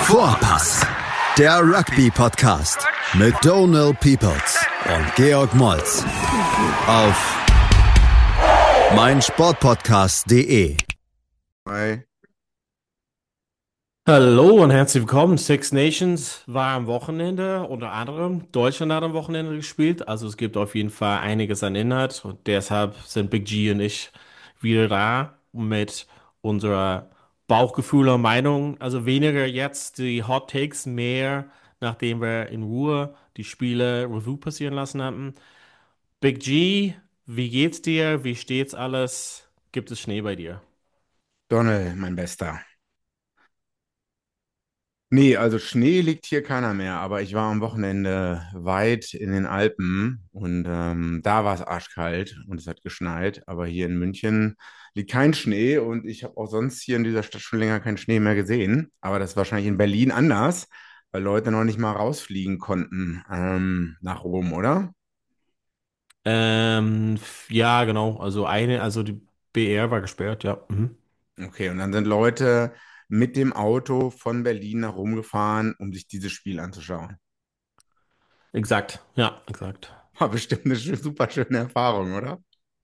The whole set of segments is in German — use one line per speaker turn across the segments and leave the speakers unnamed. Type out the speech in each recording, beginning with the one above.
Vorpass, der Rugby-Podcast mit Donald Peoples und Georg Moltz auf meinsportpodcast.de.
Hi.
Hallo und herzlich willkommen. Six Nations war am Wochenende, unter anderem Deutschland hat am Wochenende gespielt. Also es gibt auf jeden Fall einiges an Inhalt und deshalb sind Big G und ich wieder da mit unserer Bauchgefühl und Meinung. Also weniger jetzt die Hot Takes, mehr nachdem wir in Ruhe die Spiele Revue passieren lassen hatten. Big G, wie geht's dir? Wie steht's alles? Gibt es Schnee bei dir?
Donald, mein Bester. Nee, also Schnee liegt hier keiner mehr, aber ich war am Wochenende weit in den Alpen und da war es arschkalt und es hat geschneit, aber hier in München liegt kein Schnee und ich habe auch sonst hier in dieser Stadt schon länger keinen Schnee mehr gesehen, aber das ist wahrscheinlich in Berlin anders, weil Leute noch nicht mal rausfliegen konnten nach Rom, oder?
Ja, genau. Also die BR war gesperrt, ja. Mhm.
Okay, und dann sind Leute mit dem Auto von Berlin nach Rom gefahren, um sich dieses Spiel anzuschauen.
Exakt, ja, exakt.
War bestimmt eine super schöne Erfahrung, oder?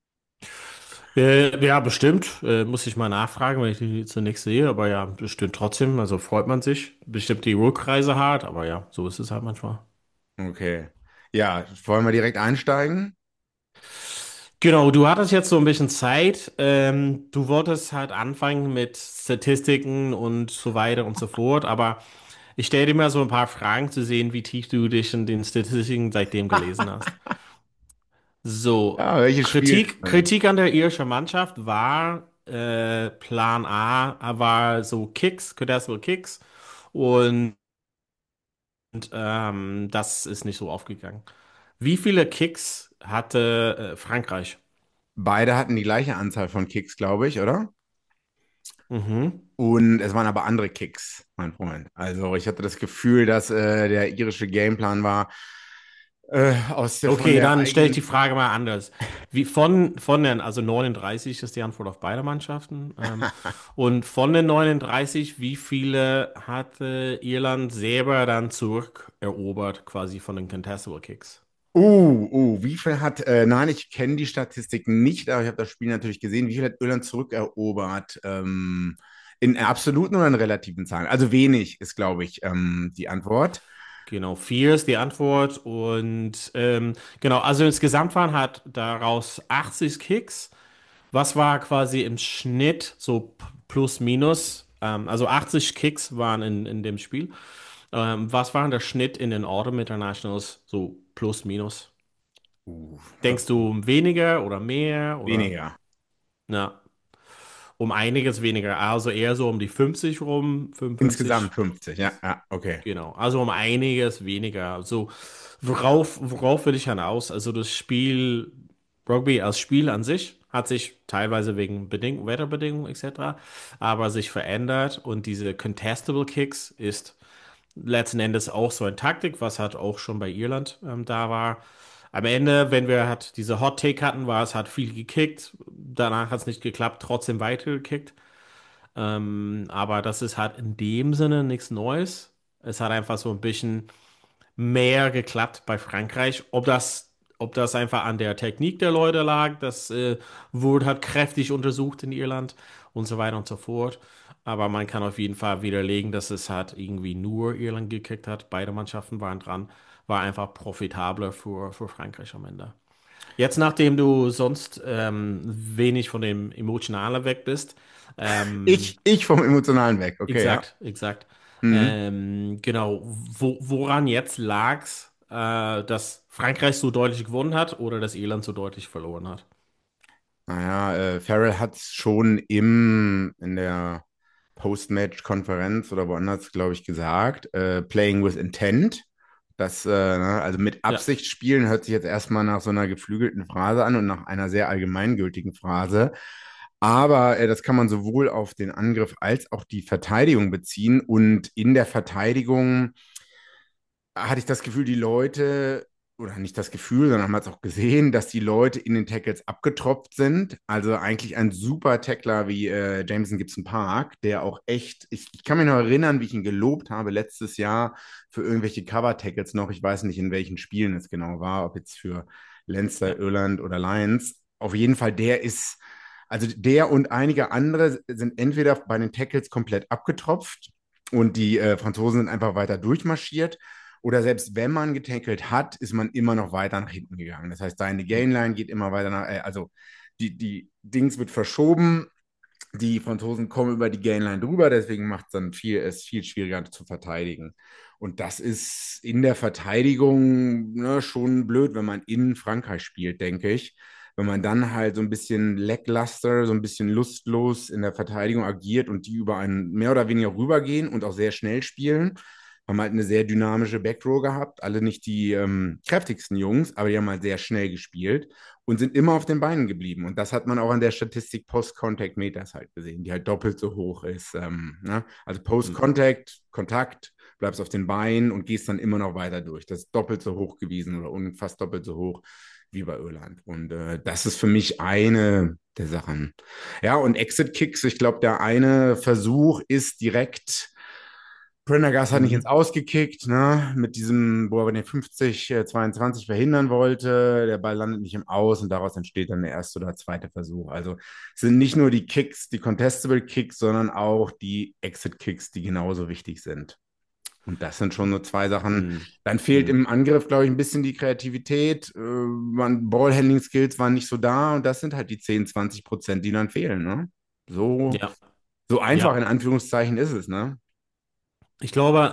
Ja, bestimmt. Muss ich mal nachfragen, wenn ich die zunächst sehe. Aber ja, bestimmt trotzdem. Also freut man sich. Bestimmt die Rückreise hart, aber ja, so ist es halt manchmal.
Okay. Ja, wollen wir direkt einsteigen?
Genau, du hattest jetzt so ein bisschen Zeit. Du wolltest halt anfangen mit Statistiken und so weiter und so fort. Aber ich stelle dir mal so ein paar Fragen zu sehen, wie tief du dich in den Statistiken seitdem gelesen hast. So,
Ja, welches Spiel?
Kritik an der irischen Mannschaft war, Plan A war so Kicks, Contestable Kicks und das ist nicht so aufgegangen. Wie viele Kicks hatte Frankreich?
Beide hatten die gleiche Anzahl von Kicks, glaube ich, oder?
Mhm.
Und es waren aber andere Kicks, mein Freund. Also ich hatte das Gefühl, dass der irische Gameplan war, von
Okay,
der
dann stelle ich die
eigenen.
Frage mal anders. Also 39 ist die Antwort auf beide Mannschaften. Und von den 39, wie viele hatte Irland selber dann zurückerobert, quasi von den Contestable Kicks?
Wie viel hat, nein, ich kenne die Statistiken nicht, aber ich habe das Spiel natürlich gesehen. Wie viel hat Irland zurückerobert? In absoluten oder in relativen Zahlen? Also wenig ist, glaube ich, die Antwort.
Genau, vier ist die Antwort. Und genau, also insgesamt waren hat daraus 80 Kicks. Was war quasi im Schnitt so plus minus? Also 80 Kicks waren in dem Spiel. Was war der Schnitt in den Autumn Internationals so plus minus?
Uh,
Denkst du weniger oder mehr oder
Weniger.
na, um einiges weniger? Also eher so um die 50 rum, 55.
Insgesamt 50, ja, ja, okay.
Genau, also um einiges weniger. So, worauf will ich hinaus? Also das Spiel, Rugby als Spiel an sich hat sich teilweise wegen Wetterbedingungen etc., aber sich verändert und diese Contestable Kicks ist letzten Endes auch so eine Taktik, was halt auch schon bei Irland da war. Am Ende, wenn wir halt diese Hot Take hatten, war es hat viel gekickt, danach hat es nicht geklappt, trotzdem weitergekickt. Aber das ist halt in dem Sinne nichts Neues. Es hat einfach so ein bisschen mehr geklappt bei Frankreich. Ob das einfach an der Technik der Leute lag, das wurde halt kräftig untersucht in Irland und so weiter und so fort. Aber man kann auf jeden Fall widerlegen, dass es halt irgendwie nur Irland gekickt hat. Beide Mannschaften waren dran. War einfach profitabler für Frankreich am Ende. Jetzt, nachdem du sonst wenig von dem Emotionalen weg bist,
Ich vom Emotionalen weg, okay, ja.
exakt.
Mhm.
Genau, woran jetzt lag's, dass Frankreich so deutlich gewonnen hat oder dass Irland so deutlich verloren hat?
Naja, Farrell hat es schon in der Post-Match-Konferenz oder woanders, glaube ich, gesagt, playing with intent. Also mit
Ja,
Absicht spielen hört sich jetzt erstmal nach so einer geflügelten Phrase an und nach einer sehr allgemeingültigen Phrase. Aber das kann man sowohl auf den Angriff als auch die Verteidigung beziehen. Und in der Verteidigung hatte ich das Gefühl, die Leute oder nicht das Gefühl, sondern haben es auch gesehen, dass die Leute in den Tackles abgetropft sind. Also eigentlich ein super Tackler wie Jameson Gibson Park, der auch echt, ich kann mich noch erinnern, wie ich ihn gelobt habe letztes Jahr für irgendwelche Cover-Tackles noch. Ich weiß nicht, in welchen Spielen es genau war, ob jetzt für Leinster,
Ja.
Irland oder Lions. Auf jeden Fall, also der und einige andere sind entweder bei den Tackles komplett abgetropft und die Franzosen sind einfach weiter durchmarschiert. Oder selbst wenn man getackelt hat, ist man immer noch weiter nach hinten gegangen. Das heißt, deine Gainline geht immer weiter also die Dings wird verschoben, die Franzosen kommen über die Gainline drüber, deswegen macht es viel schwieriger zu verteidigen. Und das ist in der Verteidigung ne, schon blöd, wenn man in Frankreich spielt, denke ich. Wenn man dann halt so ein bisschen lackluster, so ein bisschen lustlos in der Verteidigung agiert und die über einen mehr oder weniger rübergehen und auch sehr schnell spielen, haben halt eine sehr dynamische Backrow gehabt. Alle nicht die kräftigsten Jungs, aber die haben halt sehr schnell gespielt und sind immer auf den Beinen geblieben. Und das hat man auch an der Statistik Post-Contact Meters halt gesehen, die halt doppelt so hoch ist. Ne? Also
Hm.
Post-Contact, Kontakt, bleibst auf den Beinen und gehst dann immer noch weiter durch. Das ist doppelt so hoch gewesen oder fast doppelt so hoch wie bei Irland. Und das ist für mich eine der Sachen. Ja, und Exit-Kicks, ich glaube, der eine Versuch ist direkt Prendergast hat nicht ins
Mhm.
Ausgekickt, ne? Mit diesem, wo er den 50-22 verhindern wollte. Der Ball landet nicht im Aus und daraus entsteht dann der erste oder zweite Versuch. Also es sind nicht nur die Kicks, die Contestable Kicks, sondern auch die Exit Kicks, die genauso wichtig sind. Und das sind schon nur zwei Sachen.
Mhm.
Dann fehlt
Mhm.
im Angriff, glaube ich, ein bisschen die Kreativität. Ballhandling-Skills waren nicht so da und das sind halt die 10-20%, die dann fehlen, ne? So,
Ja,
so einfach
ja.
in Anführungszeichen ist es, ne?
Ich glaube,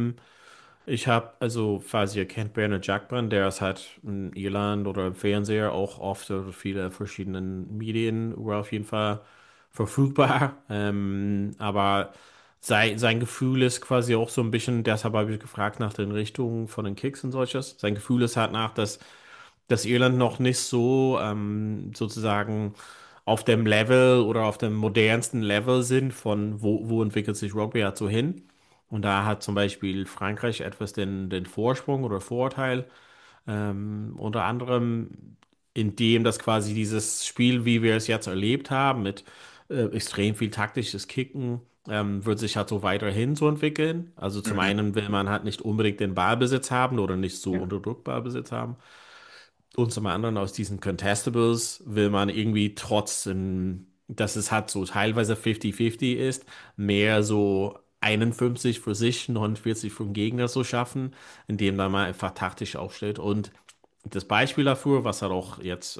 ich habe, also, falls ihr kennt, Bernard Jackman, der ist halt in Irland oder im Fernseher auch oft oder viele verschiedenen Medien war auf jeden Fall verfügbar. Aber sein Gefühl ist quasi auch so ein bisschen, deshalb habe ich gefragt nach den Richtungen von den Kicks und solches. Sein Gefühl ist halt dass Irland noch nicht so sozusagen auf dem Level oder auf dem modernsten Level sind von wo entwickelt sich Rugby halt so hin. Und da hat zum Beispiel Frankreich etwas den Vorsprung oder Vorteil, unter anderem, indem das quasi dieses Spiel, wie wir es jetzt erlebt haben, mit extrem viel taktisches Kicken, wird sich halt so weiterhin so entwickeln. Also zum
Mhm.
einen will man halt nicht unbedingt den Ballbesitz haben oder nicht so
Ja.
unter Druck Ballbesitz haben. Und zum anderen aus diesen Contestables will man irgendwie trotzdem, dass es halt so teilweise 50-50 ist, mehr so 51 für sich, 49 für den Gegner so schaffen, indem man mal einfach taktisch aufstellt. Und das Beispiel dafür, was halt auch jetzt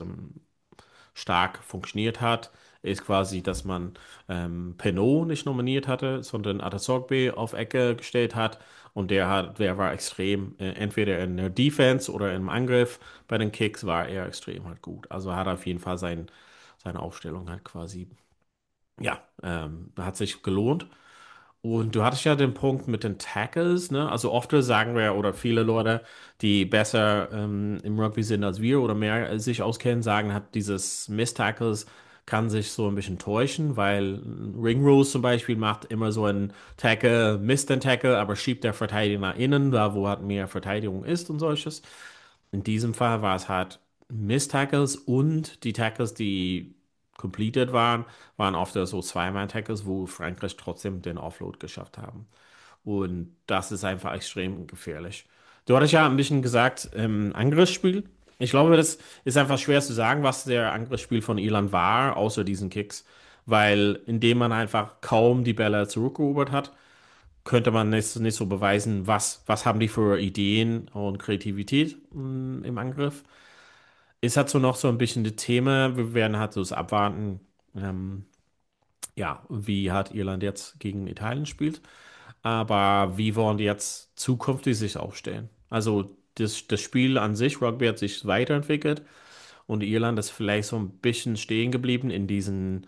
stark funktioniert hat, ist quasi, dass man Penaud nicht nominiert hatte, sondern Atasogbe auf Ecke gestellt hat. Und der war extrem, entweder in der Defense oder im Angriff. Bei den Kicks war er extrem halt gut. Also hat auf jeden Fall seine Aufstellung halt quasi, ja, hat sich gelohnt. Und du hattest ja den Punkt mit den Tackles, ne? Also oft sagen wir, oder viele Leute, die besser im Rugby sind als wir oder mehr sich auskennen, sagen, hat dieses Miss-Tackles kann sich so ein bisschen täuschen, weil Ring Rules zum Beispiel macht immer so einen Tackle, misst den Tackle, aber schiebt der Verteidiger nach innen, da wo halt mehr Verteidigung ist und solches. In diesem Fall war es halt Miss-Tackles und die Tackles, die completed waren oft so Zweimal-Tackles, wo Frankreich trotzdem den Offload geschafft haben. Und das ist einfach extrem gefährlich. Du hattest ja ein bisschen gesagt, Angriffsspiel. Ich glaube, das ist einfach schwer zu sagen, was der Angriffsspiel von Irland war, außer diesen Kicks. Weil indem man einfach kaum die Bälle zurückerobert hat, könnte man nicht so beweisen, was haben die für Ideen und Kreativität im Angriff. Ist halt so noch so ein bisschen das Thema. Wir werden halt so das abwarten, ähm, ja, wie hat Irland jetzt gegen Italien spielt. Aber wie wollen die jetzt zukünftig sich aufstellen? Also das Spiel an sich, Rugby hat sich weiterentwickelt und Irland ist vielleicht so ein bisschen stehen geblieben in diesen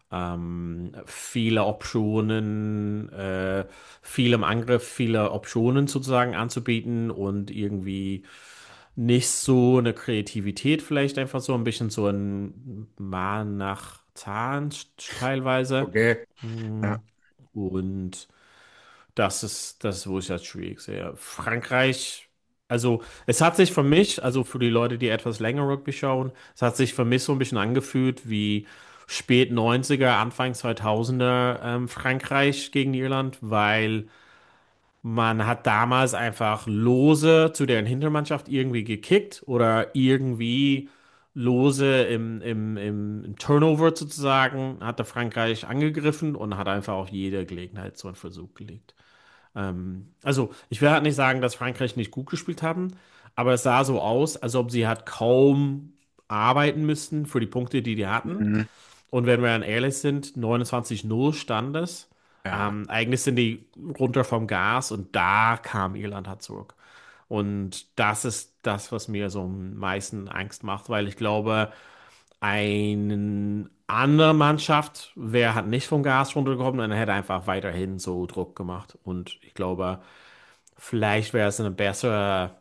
viele Optionen, viel im Angriff, viele Optionen sozusagen anzubieten und irgendwie nicht so eine Kreativität, vielleicht einfach so ein bisschen so ein Mahnen nach Zahn teilweise.
Okay.
Mm,
Ja.
Und das ist, wo ich das schwierig sehe. Frankreich Also es hat sich für mich, also für die Leute, die etwas länger Rugby schauen, es hat sich für mich so ein bisschen angefühlt wie spät 90er, Anfang 2000er Frankreich gegen Irland, weil man hat damals einfach lose zu deren Hintermannschaft irgendwie gekickt oder irgendwie lose im Turnover sozusagen, hatte Frankreich angegriffen und hat einfach auch jede Gelegenheit so einen Versuch gelegt. Also, ich will halt nicht sagen, dass Frankreich nicht gut gespielt haben, aber es sah so aus, als ob sie halt kaum arbeiten müssten für die Punkte, die die hatten.
Mhm.
Und wenn wir dann ehrlich sind, 29-0 stand es.
Ja.
Eigentlich sind die runter vom Gas und da kam Irland halt zurück. Und das ist das, was mir so am meisten Angst macht, weil ich glaube, eine andere Mannschaft wäre halt nicht vom Gas runtergekommen und hätte einfach weiterhin so Druck gemacht. Und ich glaube, vielleicht wäre es eine bessere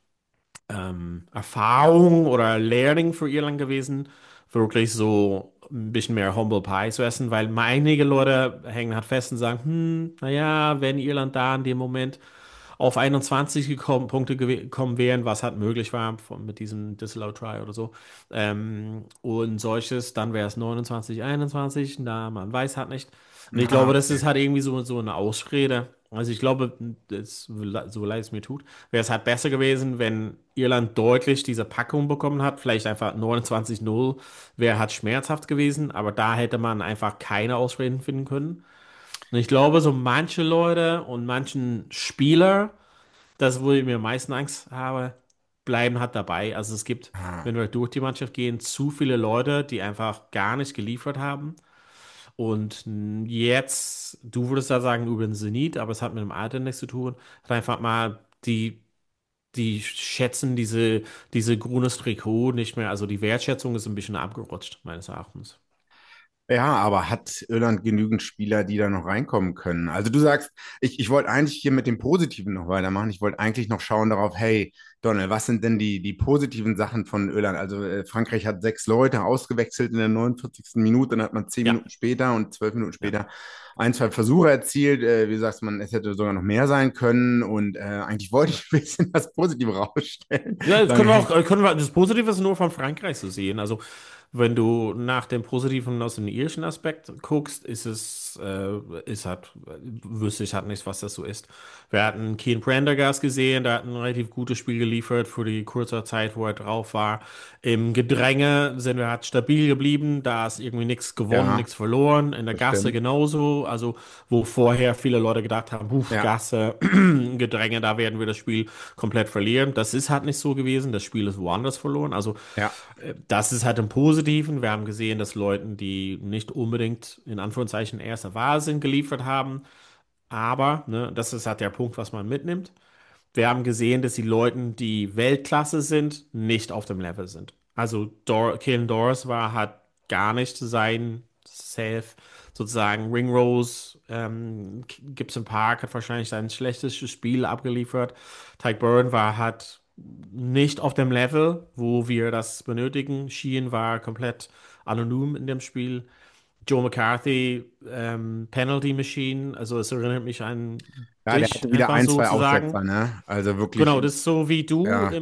Erfahrung oder Learning für Irland gewesen, wirklich so ein bisschen mehr Humble Pie zu essen, weil einige Leute hängen halt fest und sagen, naja, wenn Irland da in dem Moment auf 21 Punkte gekommen wären, was halt möglich war mit diesem Disallowed Try oder so, und solches, dann wäre es 29, 21, na, man weiß halt nicht. Und ich
Ah,
glaube, das
okay.
ist halt irgendwie so eine Ausrede. Also ich glaube, so leid es mir tut, wäre es halt besser gewesen, wenn Irland deutlich diese Packung bekommen hat. Vielleicht einfach 29-0 wäre halt schmerzhaft gewesen, aber da hätte man einfach keine Ausreden finden können. Und ich glaube, so manche Leute und manchen Spieler, das, wo ich mir am meisten Angst habe, bleiben halt dabei. Also es gibt,
Ah.
wenn wir durch die Mannschaft gehen, zu viele Leute, die einfach gar nicht geliefert haben. Und jetzt, du würdest da sagen, über den Zenit, aber es hat mit dem Alter nichts zu tun. Hat einfach mal die schätzen diese grünes Trikot nicht mehr. Also die Wertschätzung ist ein bisschen abgerutscht, meines Erachtens.
Ja, aber hat Irland genügend Spieler, die da noch reinkommen können? Also du sagst, ich wollte eigentlich hier mit dem Positiven noch weitermachen. Ich wollte eigentlich noch schauen darauf, hey, Donald, was sind denn die positiven Sachen von Irland? Also Frankreich hat 6 Leute ausgewechselt in der 49. Minute, dann hat man zehn
Ja,
Minuten später und 12 Minuten
ja.
später ein, zwei Versuche erzielt. Wie du sagst, es hätte sogar noch mehr sein können und eigentlich wollte ich ein bisschen das Positive rausstellen.
Ja, jetzt
Sagen,
können wir
hey,
auch, das Positive ist nur von Frankreich zu sehen. Also, wenn du nach dem Positiven aus dem irischen Aspekt guckst, ist halt, wüsste ich halt nicht, was das so ist. Wir hatten Keane Prendergast gesehen, der hat ein relativ gutes Spiel geliefert für die kurze Zeit, wo er drauf war. Im Gedränge sind wir halt stabil geblieben, da ist irgendwie nichts gewonnen,
ja,
nichts verloren. In der
das
Gasse
stimmt.
genauso, also wo vorher viele Leute gedacht haben,
Ja,
Gasse, Gedränge, da werden wir das Spiel komplett verlieren. Das ist halt nicht so gewesen. Das Spiel ist woanders verloren. Also
ja.
das ist halt im Positiven. Wir haben gesehen, dass Leuten, die nicht unbedingt in Anführungszeichen erste Wahl sind, geliefert haben. Aber, ne, das ist halt der Punkt, was man mitnimmt. Wir haben gesehen, dass die Leute, die Weltklasse sind, nicht auf dem Level sind. Also Kalen Doris war halt gar nicht sein Self, sozusagen. Ringrose, Gibson Park hat wahrscheinlich sein schlechtestes Spiel abgeliefert. Tyke Byrne war halt nicht auf dem Level, wo wir das benötigen. Sheehan war komplett anonym in dem Spiel. Joe McCarthy, Penalty Machine, also es erinnert mich an
Ja, der
dich,
hatte wieder
einfach
ein,
so
zwei
zu sagen.
Aussetzer, ne? Also wirklich,
Genau, das ist so, wie du
ja,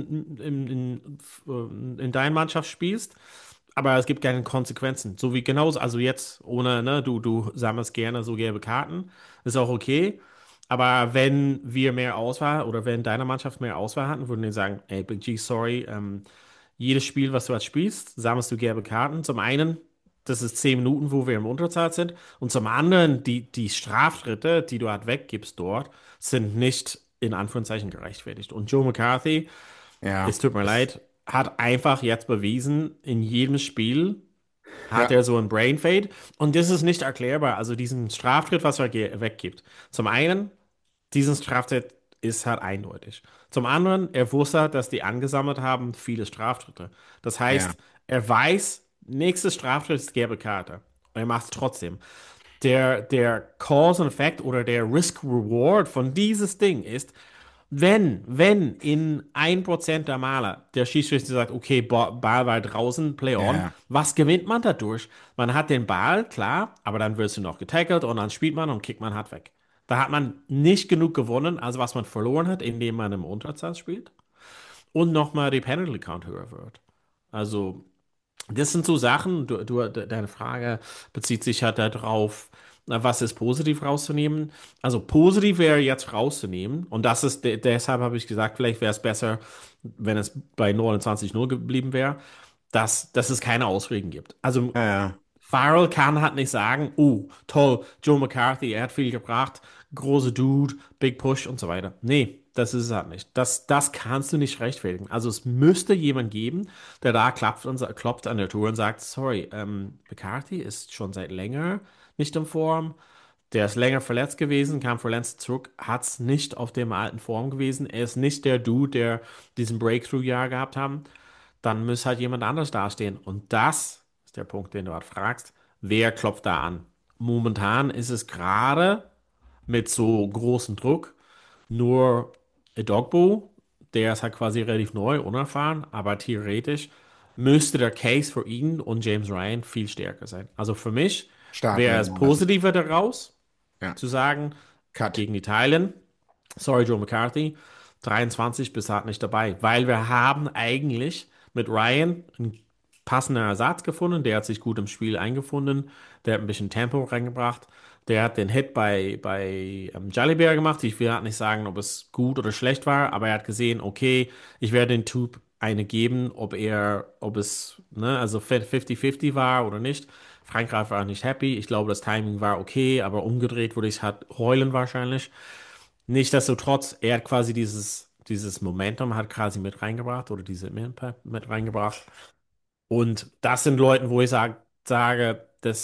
in deiner Mannschaft spielst, aber es gibt keine Konsequenzen. So wie genauso, also jetzt ohne, ne, du sammelst gerne so gelbe Karten, ist auch okay. Aber wenn wir mehr Auswahl oder wenn deine Mannschaft mehr Auswahl hatten, würden die sagen, ey, Big G, sorry, jedes Spiel, was du jetzt spielst, sammelst du gelbe Karten. Zum einen, das ist 10 Minuten, wo wir im Unterzahl sind. Und zum anderen, die Straftritte, die du halt weggibst dort, sind nicht in Anführungszeichen gerechtfertigt. Und Joe McCarthy,
ja,
es tut mir
das,
leid, hat einfach jetzt bewiesen, in jedem Spiel hat
ja,
er so einen Brain Fade. Und das ist nicht erklärbar. Also diesen Straftritt, was er weggibt. Zum einen, diesen Straftritt ist halt eindeutig. Zum anderen, er wusste, dass die angesammelt haben viele Straftritte. Das
ja,
heißt, er weiß, nächste Straftritt ist gelbe Karte. Und er macht es trotzdem. Der Cause and Effect oder der Risk-Reward von dieses Ding ist, wenn in 1% der Male der Schiedsrichter sagt, okay, Ball war draußen, Play on,
ja,
was gewinnt man dadurch? Man hat den Ball, klar, aber dann wirst du noch getackelt und dann spielt man und kickt man hart weg. Da hat man nicht genug gewonnen, also was man verloren hat, indem man im Unterzahl spielt. Und nochmal die Penalty Count höher wird. Also, das sind so Sachen, deine Frage bezieht sich halt darauf, na, was ist positiv rauszunehmen. Also positiv wäre jetzt rauszunehmen und das ist, deshalb habe ich gesagt, vielleicht wäre es besser, wenn es bei 29:0 geblieben wäre, dass es keine Ausreden gibt. Also
Ja, ja.
Farrell kann halt nicht sagen, oh, toll, Joe McCarthy, er hat viel gebracht, große Dude, Big Push und so weiter. Nee, das ist es halt nicht. Das kannst du nicht rechtfertigen. Also es müsste jemand geben, der da klopft an der Tür und sagt, sorry, McCarthy ist schon seit länger nicht in Form. Der ist länger verletzt gewesen, kam verletzt zurück, hat es nicht auf dem alten Form gewesen. Er ist nicht der Dude, der diesen Breakthrough-Jahr gehabt haben. Dann muss halt jemand anders dastehen. Und das ist der Punkt, den du halt fragst. Wer klopft da an? Momentan ist es gerade mit so großem Druck nur Edogbo, der ist halt quasi relativ neu, unerfahren, aber theoretisch müsste der Case für ihn und James Ryan viel stärker sein. Also für mich
Stark
wäre
werden
es
lassen.
positiver daraus,
Ja.
zu sagen,
Cut.
gegen Italien, sorry Joe McCarthy, 23 bist halt nicht dabei, weil wir haben eigentlich mit Ryan einen passenden Ersatz gefunden, der hat sich gut im Spiel eingefunden, der hat ein bisschen Tempo reingebracht, der hat den Hit bei Jalibert gemacht, ich will halt nicht sagen, ob es gut oder schlecht war, aber er hat gesehen, okay, ich werde den Typ eine geben, ob es, ne, also 50-50 war oder nicht. Frankreich war nicht happy. Ich glaube, das Timing war okay, aber umgedreht würde ich halt heulen wahrscheinlich. Nichtsdestotrotz, er hat quasi dieses Momentum hat quasi mit reingebracht oder diese Impact mit reingebracht. Und das sind Leute, wo ich sage,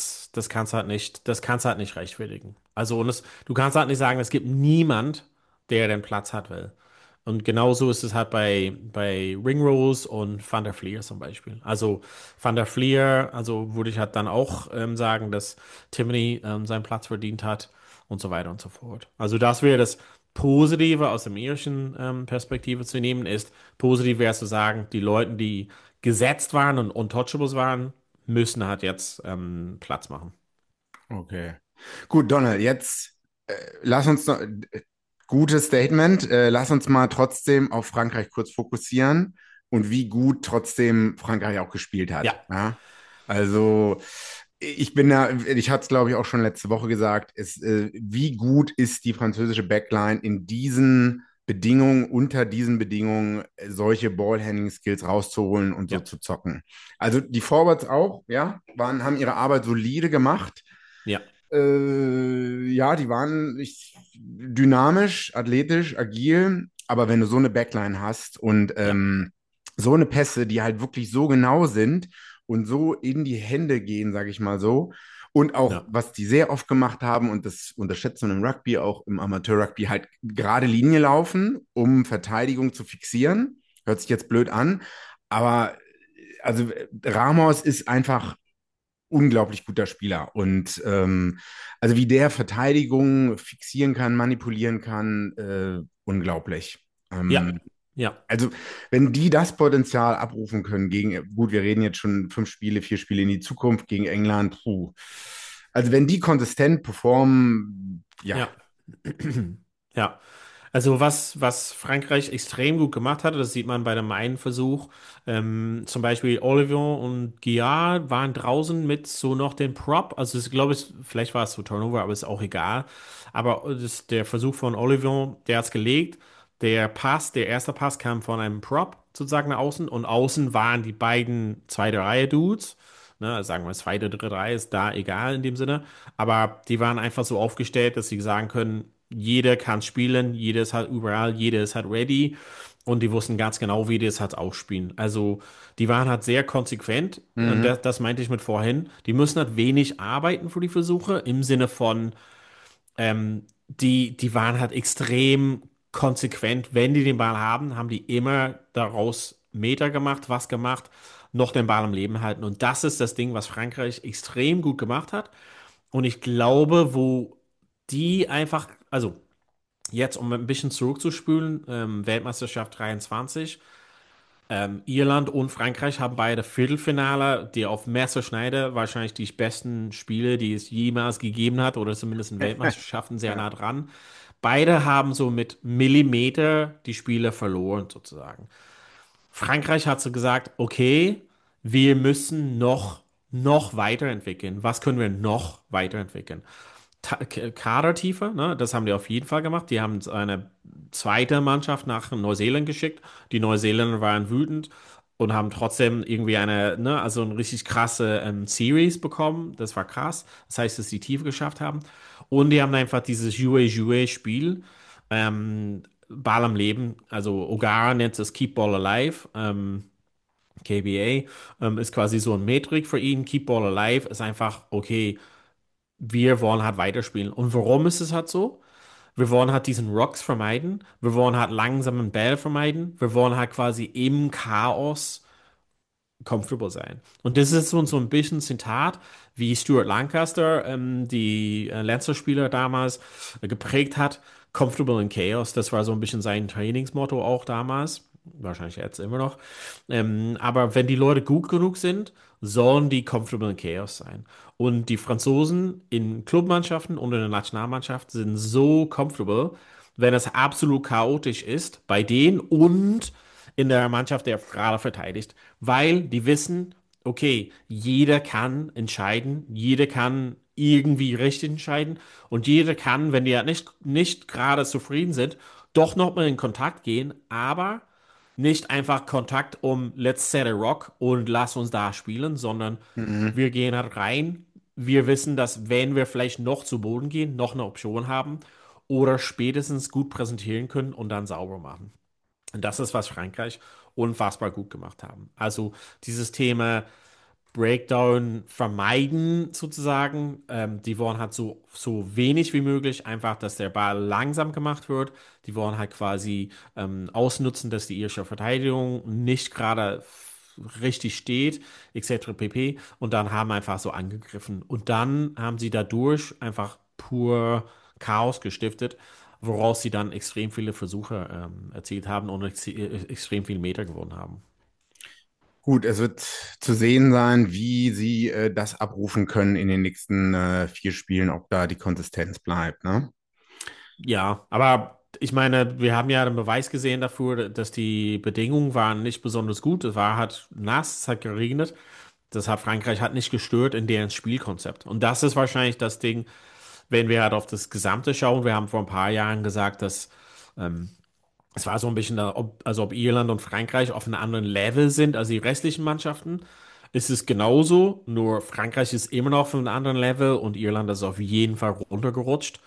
das kannst halt nicht rechtfertigen. Also, du kannst halt nicht sagen, es gibt niemand, der den Platz hat will. Und genauso ist es halt bei Ringrose und Van der Fleer zum Beispiel. Also Van der Fleer, also würde ich halt dann auch sagen, dass Timoney seinen Platz verdient hat und so weiter und so fort. Also das wäre das Positive aus der irischen Perspektive zu nehmen, ist positiv wäre es zu sagen, die Leute, die gesetzt waren und untouchables waren, müssen halt jetzt Platz machen.
Okay. Gut, Donald, jetzt lass uns noch, gutes Statement. Lass uns mal trotzdem auf Frankreich kurz fokussieren und wie gut trotzdem Frankreich auch gespielt hat.
Ja,
Ja? Also, ich hatte es glaube ich auch schon letzte Woche gesagt, wie gut ist die französische Backline in diesen Bedingungen, unter diesen Bedingungen, solche Ballhandling-Skills rauszuholen und so
ja,
zu zocken. Also die Forwards auch, ja, haben ihre Arbeit solide gemacht.
ja,
Ja, die waren dynamisch, athletisch, agil, aber wenn du so eine Backline hast und
ja,
so eine Pässe, die halt wirklich so genau sind und so in die Hände gehen, sage ich mal so, und auch,
ja,
was die sehr oft gemacht haben, und das unterschätzt man im Rugby, auch im Amateur-Rugby, halt gerade Linie laufen, um Verteidigung zu fixieren. Hört sich jetzt blöd an, aber also Ramos ist einfach unglaublich guter Spieler. Und also wie der Verteidigung fixieren kann, manipulieren kann, unglaublich.
ja,
Ähm,
ja,
also wenn die das Potenzial abrufen können gegen, gut, wir reden jetzt schon 5 Spiele, 4 Spiele in die Zukunft gegen England, puh. Also wenn die konsistent performen, ja.
ja. Ja, also was Frankreich extrem gut gemacht hatte, das sieht man bei dem einen Versuch. Zum Beispiel Olivier und Giard waren draußen mit so noch den Prop. Also ich glaube, vielleicht war es so Turnover, aber ist auch egal. Aber der Versuch von Olivier, der hat's gelegt. Der erste Pass kam von einem Prop sozusagen nach außen und außen waren die beiden zweite Reihe Dudes. Ne, sagen wir, zweite, dritte Reihe ist da egal in dem Sinne. Aber die waren einfach so aufgestellt, dass sie sagen können, jeder kann spielen, jeder ist halt überall, jeder ist halt ready. Und die wussten ganz genau, wie die es halt ausspielen. Also, die waren halt sehr konsequent. Und
Mhm.
das meinte ich mit vorhin. Die müssen halt wenig arbeiten für die Versuche im Sinne von, die waren halt extrem konsequent. Wenn die den Ball haben, haben die immer daraus Meter gemacht, was gemacht, noch den Ball am Leben halten. Und das ist das Ding, was Frankreich extrem gut gemacht hat. Und ich glaube, wo die einfach, also jetzt, um ein bisschen zurückzuspülen, Weltmeisterschaft 23. Irland und Frankreich haben beide Viertelfinale, die auf Messerschneide wahrscheinlich die besten Spiele, die es jemals gegeben hat, oder zumindest in Weltmeisterschaften sehr
Ja.
nah dran. Beide haben so mit Millimeter die Spiele verloren, sozusagen. Frankreich hat so gesagt, okay, wir müssen noch weiterentwickeln. Was können wir noch weiterentwickeln? Kadertiefe, ne, das haben die auf jeden Fall gemacht. Die haben eine zweite Mannschaft nach Neuseeland geschickt. Die Neuseeländer waren wütend und haben trotzdem irgendwie also eine richtig krasse Series bekommen. Das war krass. Das heißt, dass sie Tiefe geschafft haben. Und die haben einfach dieses Jouet-Jouet-Spiel, Ball am Leben. Also O'Gara nennt es Keep Ball Alive. KBA ist quasi so eine Metrik für ihn. Keep Ball Alive ist einfach, okay, wir wollen halt weiterspielen. Und warum ist es halt so? Wir wollen halt diesen Rocks vermeiden. Wir wollen halt langsamen Ball vermeiden. Wir wollen halt quasi im Chaos comfortable sein. Und das ist so ein bisschen Zitat, wie Stuart Lancaster, die Lancer-Spieler damals geprägt hat. Comfortable in Chaos. Das war so ein bisschen sein Trainingsmotto auch damals. Wahrscheinlich jetzt immer noch. Aber wenn die Leute gut genug sind, sollen die comfortable in Chaos sein. Und die Franzosen in Clubmannschaften und in der Nationalmannschaft sind so comfortable, wenn es absolut chaotisch ist bei denen und in der Mannschaft, der gerade verteidigt, weil die wissen, okay, jeder kann entscheiden, jeder kann irgendwie richtig entscheiden und jeder kann, wenn die ja nicht gerade zufrieden sind, doch nochmal in Kontakt gehen, aber nicht einfach Kontakt um let's set a rock und lass uns da spielen, sondern
Mhm.
wir gehen halt rein. Wir wissen, dass wenn wir vielleicht noch zu Boden gehen, noch eine Option haben oder spätestens gut präsentieren können und dann sauber machen. Und das ist, was Frankreich unfassbar gut gemacht haben. Also dieses Thema Breakdown vermeiden sozusagen. Die wollen halt so wenig wie möglich einfach, dass der Ball langsam gemacht wird. Die wollen halt quasi ausnutzen, dass die irische Verteidigung nicht gerade richtig steht, etc. pp. Und dann haben einfach so angegriffen. Und dann haben sie dadurch einfach pur Chaos gestiftet, woraus sie dann extrem viele Versuche erzielt haben und extrem viele Meter gewonnen haben.
Gut, es wird zu sehen sein, wie sie das abrufen können in den nächsten 4 Spielen, ob da die Konsistenz bleibt, ne?
Ja, aber ich meine, wir haben ja den Beweis gesehen dafür, dass die Bedingungen waren nicht besonders gut. Es war halt nass, es hat geregnet. Das hat Frankreich hat nicht gestört in deren Spielkonzept. Und das ist wahrscheinlich das Ding, wenn wir halt auf das Gesamte schauen. Wir haben vor ein paar Jahren gesagt, dass es war so ein bisschen, also ob Irland und Frankreich auf einem anderen Level sind als die restlichen Mannschaften. Ist es genauso, nur Frankreich ist immer noch auf einem anderen Level und Irland ist auf jeden Fall runtergerutscht.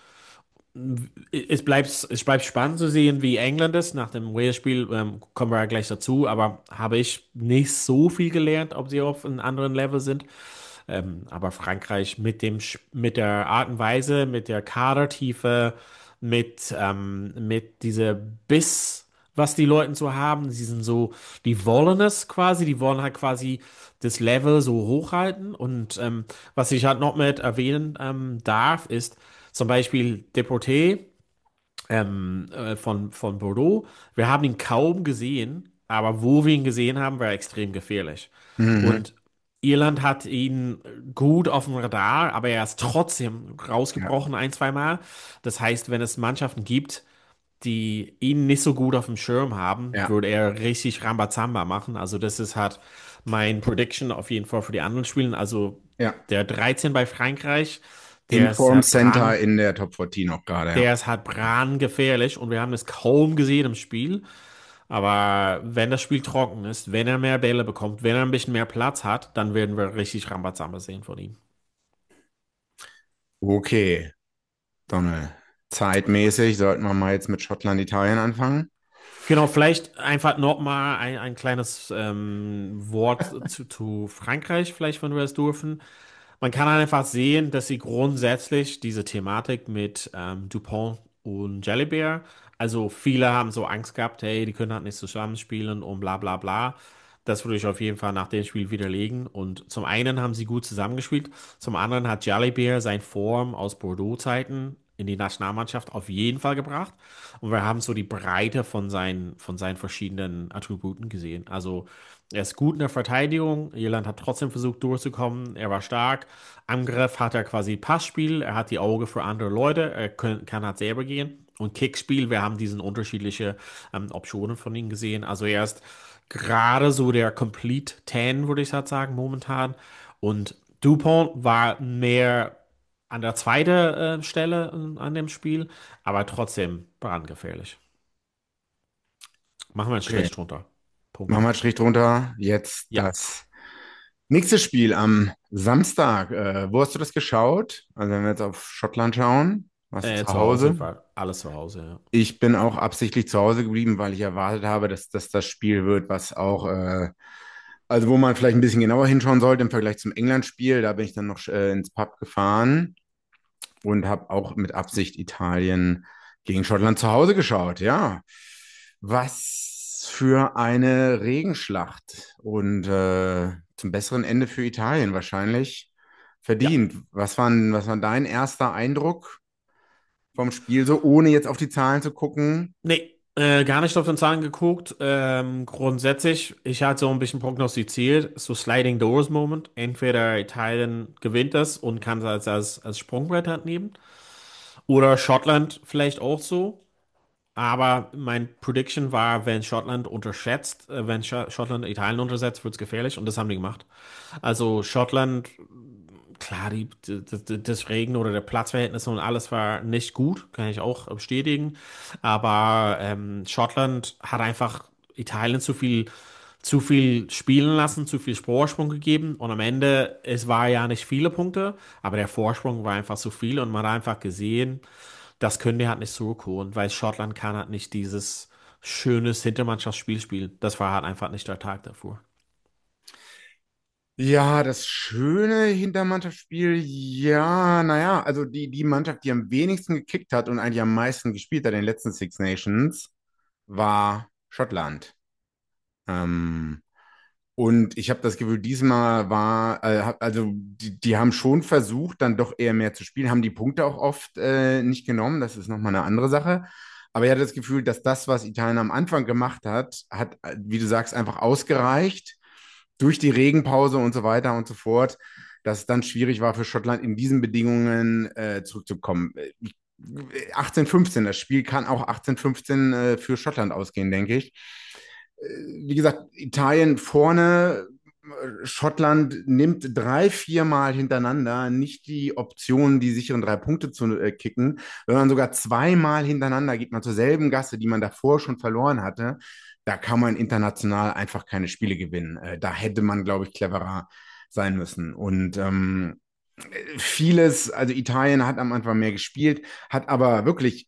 Es bleibt spannend zu sehen, wie England ist. Nach dem Wales-Spiel kommen wir ja gleich dazu, aber habe ich nicht so viel gelernt, ob sie auf einem anderen Level sind. Aber Frankreich mit der Art und Weise, mit der Kadertiefe, mit dieser Biss, was die Leute so haben, sie sind so, die wollen es quasi, die wollen halt quasi das Level so hochhalten. Und was ich halt noch mit erwähnen darf, ist zum Beispiel Deporté von Bordeaux. Wir haben ihn kaum gesehen, aber wo wir ihn gesehen haben, war er extrem gefährlich.
Mhm.
Und Irland hat ihn gut auf dem Radar, aber er ist trotzdem
Ja,
rausgebrochen ein, zwei Mal. Das heißt, wenn es Mannschaften gibt, die ihn nicht so gut auf dem Schirm haben,
ja,
würde er richtig Rambazamba machen. Also das ist halt mein Prediction auf jeden Fall für die anderen Spielen. Also
ja.
der 13 bei Frankreich, der ist
Inform
halt
Center in der Top 14 auch gerade, ja.
der ist halt brandgefährlich und wir haben es kaum gesehen im Spiel. Aber wenn das Spiel trocken ist, wenn er mehr Bälle bekommt, wenn er ein bisschen mehr Platz hat, dann werden wir richtig Rambazamba sehen von ihm.
Okay, Donald. Zeitmäßig sollten wir mal jetzt mit Schottland, Italien anfangen.
Genau, vielleicht einfach nochmal ein kleines Wort zu Frankreich, vielleicht, wenn wir es dürfen. Man kann einfach sehen, dass sie grundsätzlich diese Thematik mit Dupont und Jalibert, also viele haben so Angst gehabt, hey, die können halt nicht zusammenspielen und bla bla bla. Das würde ich auf jeden Fall nach dem Spiel widerlegen. Und zum einen haben sie gut zusammengespielt, zum anderen hat Jalibert seine Form aus Bordeaux-Zeiten in die Nationalmannschaft auf jeden Fall gebracht. Und wir haben so die Breite von seinen verschiedenen Attributen gesehen. Also er ist gut in der Verteidigung. Irland hat trotzdem versucht durchzukommen. Er war stark. Angriff hat er quasi Passspiel. Er hat die Augen für andere Leute. Kann halt selber gehen. Und Kickspiel, wir haben diesen unterschiedliche Optionen von ihm gesehen. Also er ist gerade so der Complete 10, würde ich halt sagen, momentan. Und Dupont war mehr an der zweiten Stelle an dem Spiel, aber trotzdem brandgefährlich. Machen wir einen
Okay,
Strich drunter.
machen
Punkt.
wir einen Strich drunter. Jetzt
Ja,
das nächste Spiel am Samstag. Wo hast du das geschaut? Also wenn wir jetzt auf Schottland schauen, warst du zu
zu Hause
Hause?
war alles zu Hause, ja.
Ich bin auch absichtlich zu Hause geblieben, weil ich erwartet habe, dass das Spiel wird, was auch, also wo man vielleicht ein bisschen genauer hinschauen sollte im Vergleich zum England-Spiel. Da bin ich dann noch ins Pub gefahren und habe auch mit Absicht Italien gegen Schottland zu Hause geschaut. Ja, was für eine Regenschlacht und zum besseren Ende für Italien wahrscheinlich
Ja,
verdient. Was war dein erster Eindruck vom Spiel, so ohne jetzt auf die Zahlen zu gucken?
nee, gar nicht auf den Zahlen geguckt. Grundsätzlich, ich hatte so ein bisschen prognostiziert, so Sliding Doors Moment. Entweder Italien gewinnt das und kann es als Sprungbrett halt nehmen. Oder Schottland vielleicht auch so. Aber mein Prediction war, wenn Schottland unterschätzt, wenn Schottland Italien untersetzt, wird es gefährlich und das haben die gemacht. Also Schottland, klar, das Regen oder der Platzverhältnis und alles war nicht gut, kann ich auch bestätigen. Aber Schottland hat einfach Italien zu viel spielen lassen, zu viel Vorsprung gegeben und am Ende, es war ja nicht viele Punkte, aber der Vorsprung war einfach zu viel und man hat einfach gesehen, das können die halt nicht zurückholen, weil Schottland kann halt nicht dieses schönes Hintermannschaftsspiel spielen. Das war halt einfach nicht der Tag davor.
Ja, das schöne Hintermannschaftsspiel, ja, naja, also die Mannschaft, die am wenigsten gekickt hat und eigentlich am meisten gespielt hat in den letzten Six Nations, war Schottland. Ähm, und ich habe das Gefühl, diesmal also die haben schon versucht, dann doch eher mehr zu spielen, haben die Punkte auch oft nicht genommen, das ist nochmal eine andere Sache. Aber ich hatte das Gefühl, dass das, was Italien am Anfang gemacht hat, hat, wie du sagst, einfach ausgereicht durch die Regenpause und so weiter und so fort, dass es dann schwierig war für Schottland in diesen Bedingungen zurückzukommen. 18:15, das Spiel kann auch 18:15 für Schottland ausgehen, denke ich. Wie gesagt, Italien vorne, Schottland nimmt drei, viermal hintereinander nicht die Option, die sicheren 3 Punkte zu kicken, sondern sogar zweimal hintereinander geht man zur selben Gasse, die man davor schon verloren hatte. Da kann man international einfach keine Spiele gewinnen. Da hätte man, glaube ich, cleverer sein müssen. Und vieles, also Italien hat am Anfang mehr gespielt, hat aber wirklich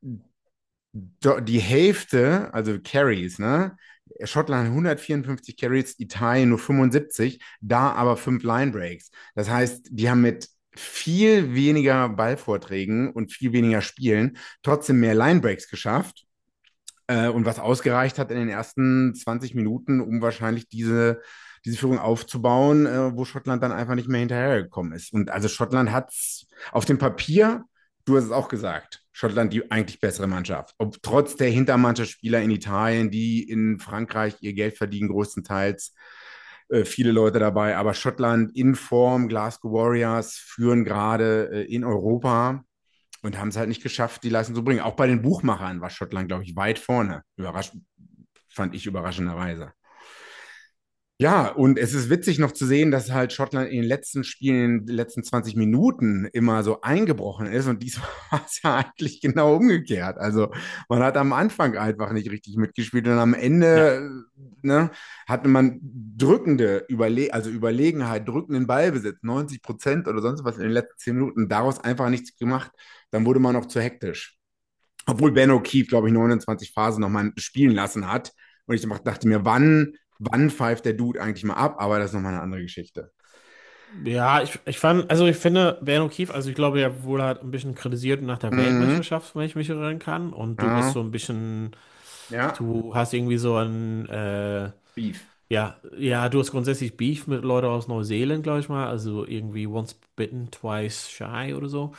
die Hälfte, also Carries, ne? Schottland 154 Carries, Italien nur 75, da aber 5 Line Breaks. Das heißt, die haben mit viel weniger Ballvorträgen und viel weniger Spielen trotzdem mehr Line Breaks geschafft. Und was ausgereicht hat in den ersten 20 Minuten, um wahrscheinlich diese Führung aufzubauen, wo Schottland dann einfach nicht mehr hinterhergekommen ist. Und also Schottland hat es auf dem Papier, du hast es auch gesagt, Schottland die eigentlich bessere Mannschaft. Ob trotz der Hintermannschaftsspieler in Italien, die in Frankreich ihr Geld verdienen, größtenteils viele Leute dabei. Aber Schottland in Form, Glasgow Warriors führen gerade in Europa und haben es halt nicht geschafft, die Leistung zu bringen. Auch bei den Buchmachern war Schottland, glaube ich, weit vorne. Fand ich überraschenderweise. Ja, und es ist witzig noch zu sehen, dass halt Schottland in den letzten Spielen, in den letzten 20 Minuten immer so eingebrochen ist. Und diesmal war es ja eigentlich genau umgekehrt. Also man hat am Anfang einfach nicht richtig mitgespielt und am
Ja,
Ende, ne, hatte man also Überlegenheit, drückenden Ballbesitz, 90% oder sonst was in den letzten 10 Minuten, daraus einfach nichts gemacht. Dann wurde man noch zu hektisch. Obwohl Ben O'Keefe, glaube ich, 29 Phasen nochmal spielen lassen hat. Und ich dachte mir, wann pfeift der Dude eigentlich mal ab? Aber das ist nochmal eine andere Geschichte.
ja, ich fand, also ich finde, Ben O'Keefe, also ich glaube, er wurde halt ein bisschen kritisiert nach der
Mhm.
Weltmeisterschaft, wenn ich mich erinnern kann. Und du bist
Ja,
so ein bisschen,
ja,
du hast irgendwie so ein,
Beef.
ja, du hast grundsätzlich Beef mit Leuten aus Neuseeland, glaube ich mal. Also irgendwie once bitten, twice shy oder so.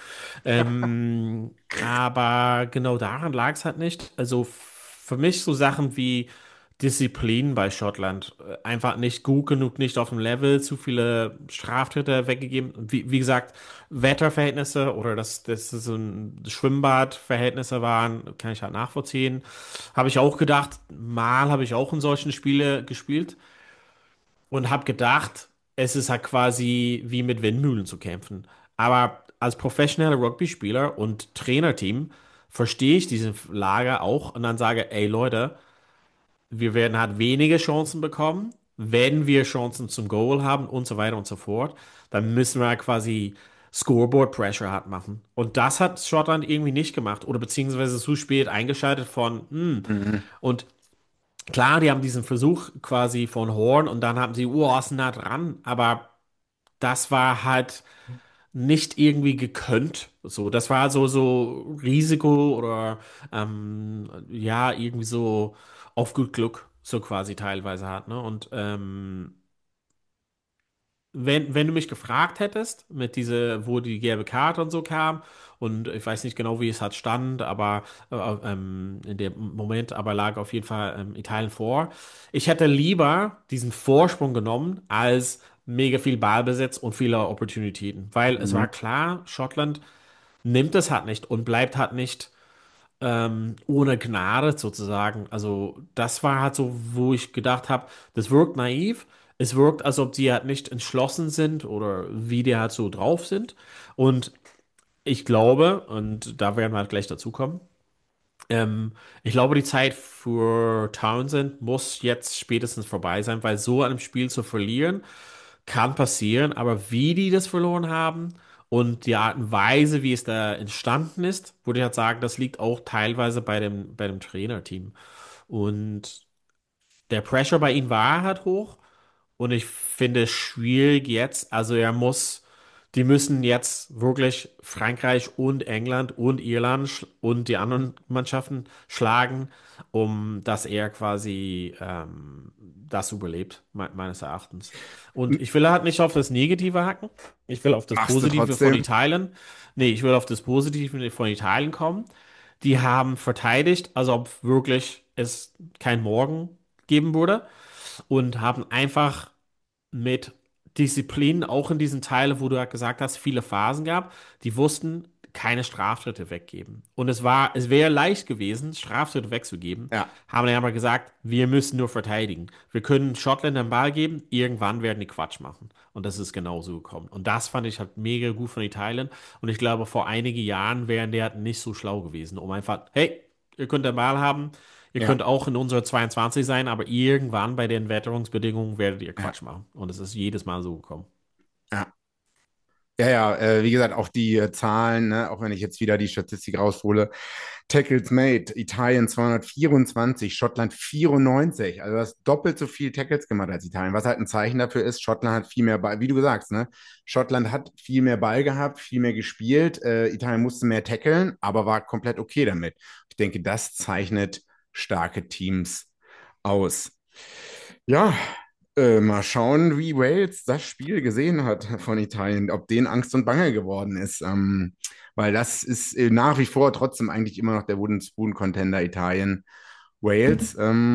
Aber genau daran lag es halt nicht. Also für mich so Sachen wie Disziplin bei Schottland. Einfach nicht gut genug, nicht auf dem Level, zu viele Straftritte weggegeben. Wie gesagt, Wetterverhältnisse oder dass so ein Schwimmbadverhältnisse waren, kann ich halt nachvollziehen. Habe ich auch gedacht, mal habe ich auch in solchen Spiele gespielt und habe gedacht, es ist halt quasi wie mit Windmühlen zu kämpfen. Aber als professioneller Rugby-Spieler und Trainerteam verstehe ich diese Lage auch und dann sage, ey Leute, wir werden halt wenige Chancen bekommen, wenn wir Chancen zum Goal haben und so weiter und so fort. Dann müssen wir halt quasi Scoreboard Pressure hart machen. Und das hat Schottland irgendwie nicht gemacht oder beziehungsweise zu spät eingeschaltet
Mhm.
und klar, die haben diesen Versuch quasi von Horn und dann haben sie, oh, ist nah dran, aber das war halt nicht irgendwie gekönnt. So, das war so Risiko oder ja, irgendwie so auf gut Glück, so quasi teilweise hat, ne? Und wenn du mich gefragt hättest, mit diese, wo die gelbe Karte und so kam, und ich weiß nicht genau, wie es hat stand, aber in dem Moment aber lag auf jeden Fall Italien vor. Ich hätte lieber diesen Vorsprung genommen als mega viel Ballbesitz und viele Opportunitäten, weil es war
Mhm.
klar, Schottland nimmt es halt nicht und bleibt halt nicht ohne Gnade sozusagen. Also das war halt so, wo ich gedacht habe, das wirkt naiv. Es wirkt, als ob die halt nicht entschlossen sind oder wie die halt so drauf sind. Und ich glaube, und da werden wir halt gleich dazu kommen, ich glaube, die Zeit für Townsend muss jetzt spätestens vorbei sein, weil so einem Spiel zu verlieren kann passieren, aber wie die das verloren haben und die Art und Weise, wie es da entstanden ist, würde ich halt sagen, das liegt auch teilweise bei dem Trainerteam. Und der Pressure bei ihm war halt hoch und ich finde es schwierig jetzt. Also die müssen jetzt wirklich Frankreich und England und Irland und die anderen Mannschaften schlagen, um dass er quasi das überlebt, meines Erachtens. Und ich will halt nicht auf das Negative hacken. Ich will auf das
Machst du
Positive von
trotzdem?
Italien. Nee, ich will auf das Positive von Italien kommen. Die haben verteidigt, als ob wirklich es kein Morgen geben würde und haben einfach mit Disziplin, auch in diesen Teilen, wo du ja gesagt hast, viele Phasen gab, die wussten, keine Straftritte weggeben. Und es wäre leicht gewesen, Straftritte wegzugeben,
Ja.
haben die aber gesagt, wir müssen nur verteidigen. Wir können Schottland den Ball geben, irgendwann werden die Quatsch machen. Und das ist genauso gekommen. Und das fand ich halt mega gut von Italien. Und ich glaube, vor einigen Jahren wären die halt nicht so schlau gewesen, um einfach, hey, ihr könnt den Ball haben, ihr könnt
Ja.
auch in unserer 22 sein, aber irgendwann bei den Wetterungsbedingungen werdet ihr
Ja.
Quatsch machen. Und es ist jedes Mal so gekommen.
Ja. Ja, ja, wie gesagt, auch die Zahlen, ne, auch wenn ich jetzt wieder die Statistik raushole. Tackles made, Italien 224, Schottland 94. Also du hast doppelt so viel Tackles gemacht als Italien, was halt ein Zeichen dafür ist, Schottland hat viel mehr Ball, wie du sagst, ne? Schottland hat viel mehr Ball gehabt, viel mehr gespielt. Italien musste mehr tackeln, aber war komplett okay damit. Ich denke, das zeichnet starke Teams aus. Ja, mal schauen, wie Wales das Spiel gesehen hat von Italien, ob denen Angst und Bange geworden ist. Weil das ist nach wie vor trotzdem eigentlich immer noch der Wooden Spoon Contender Italien. Wales,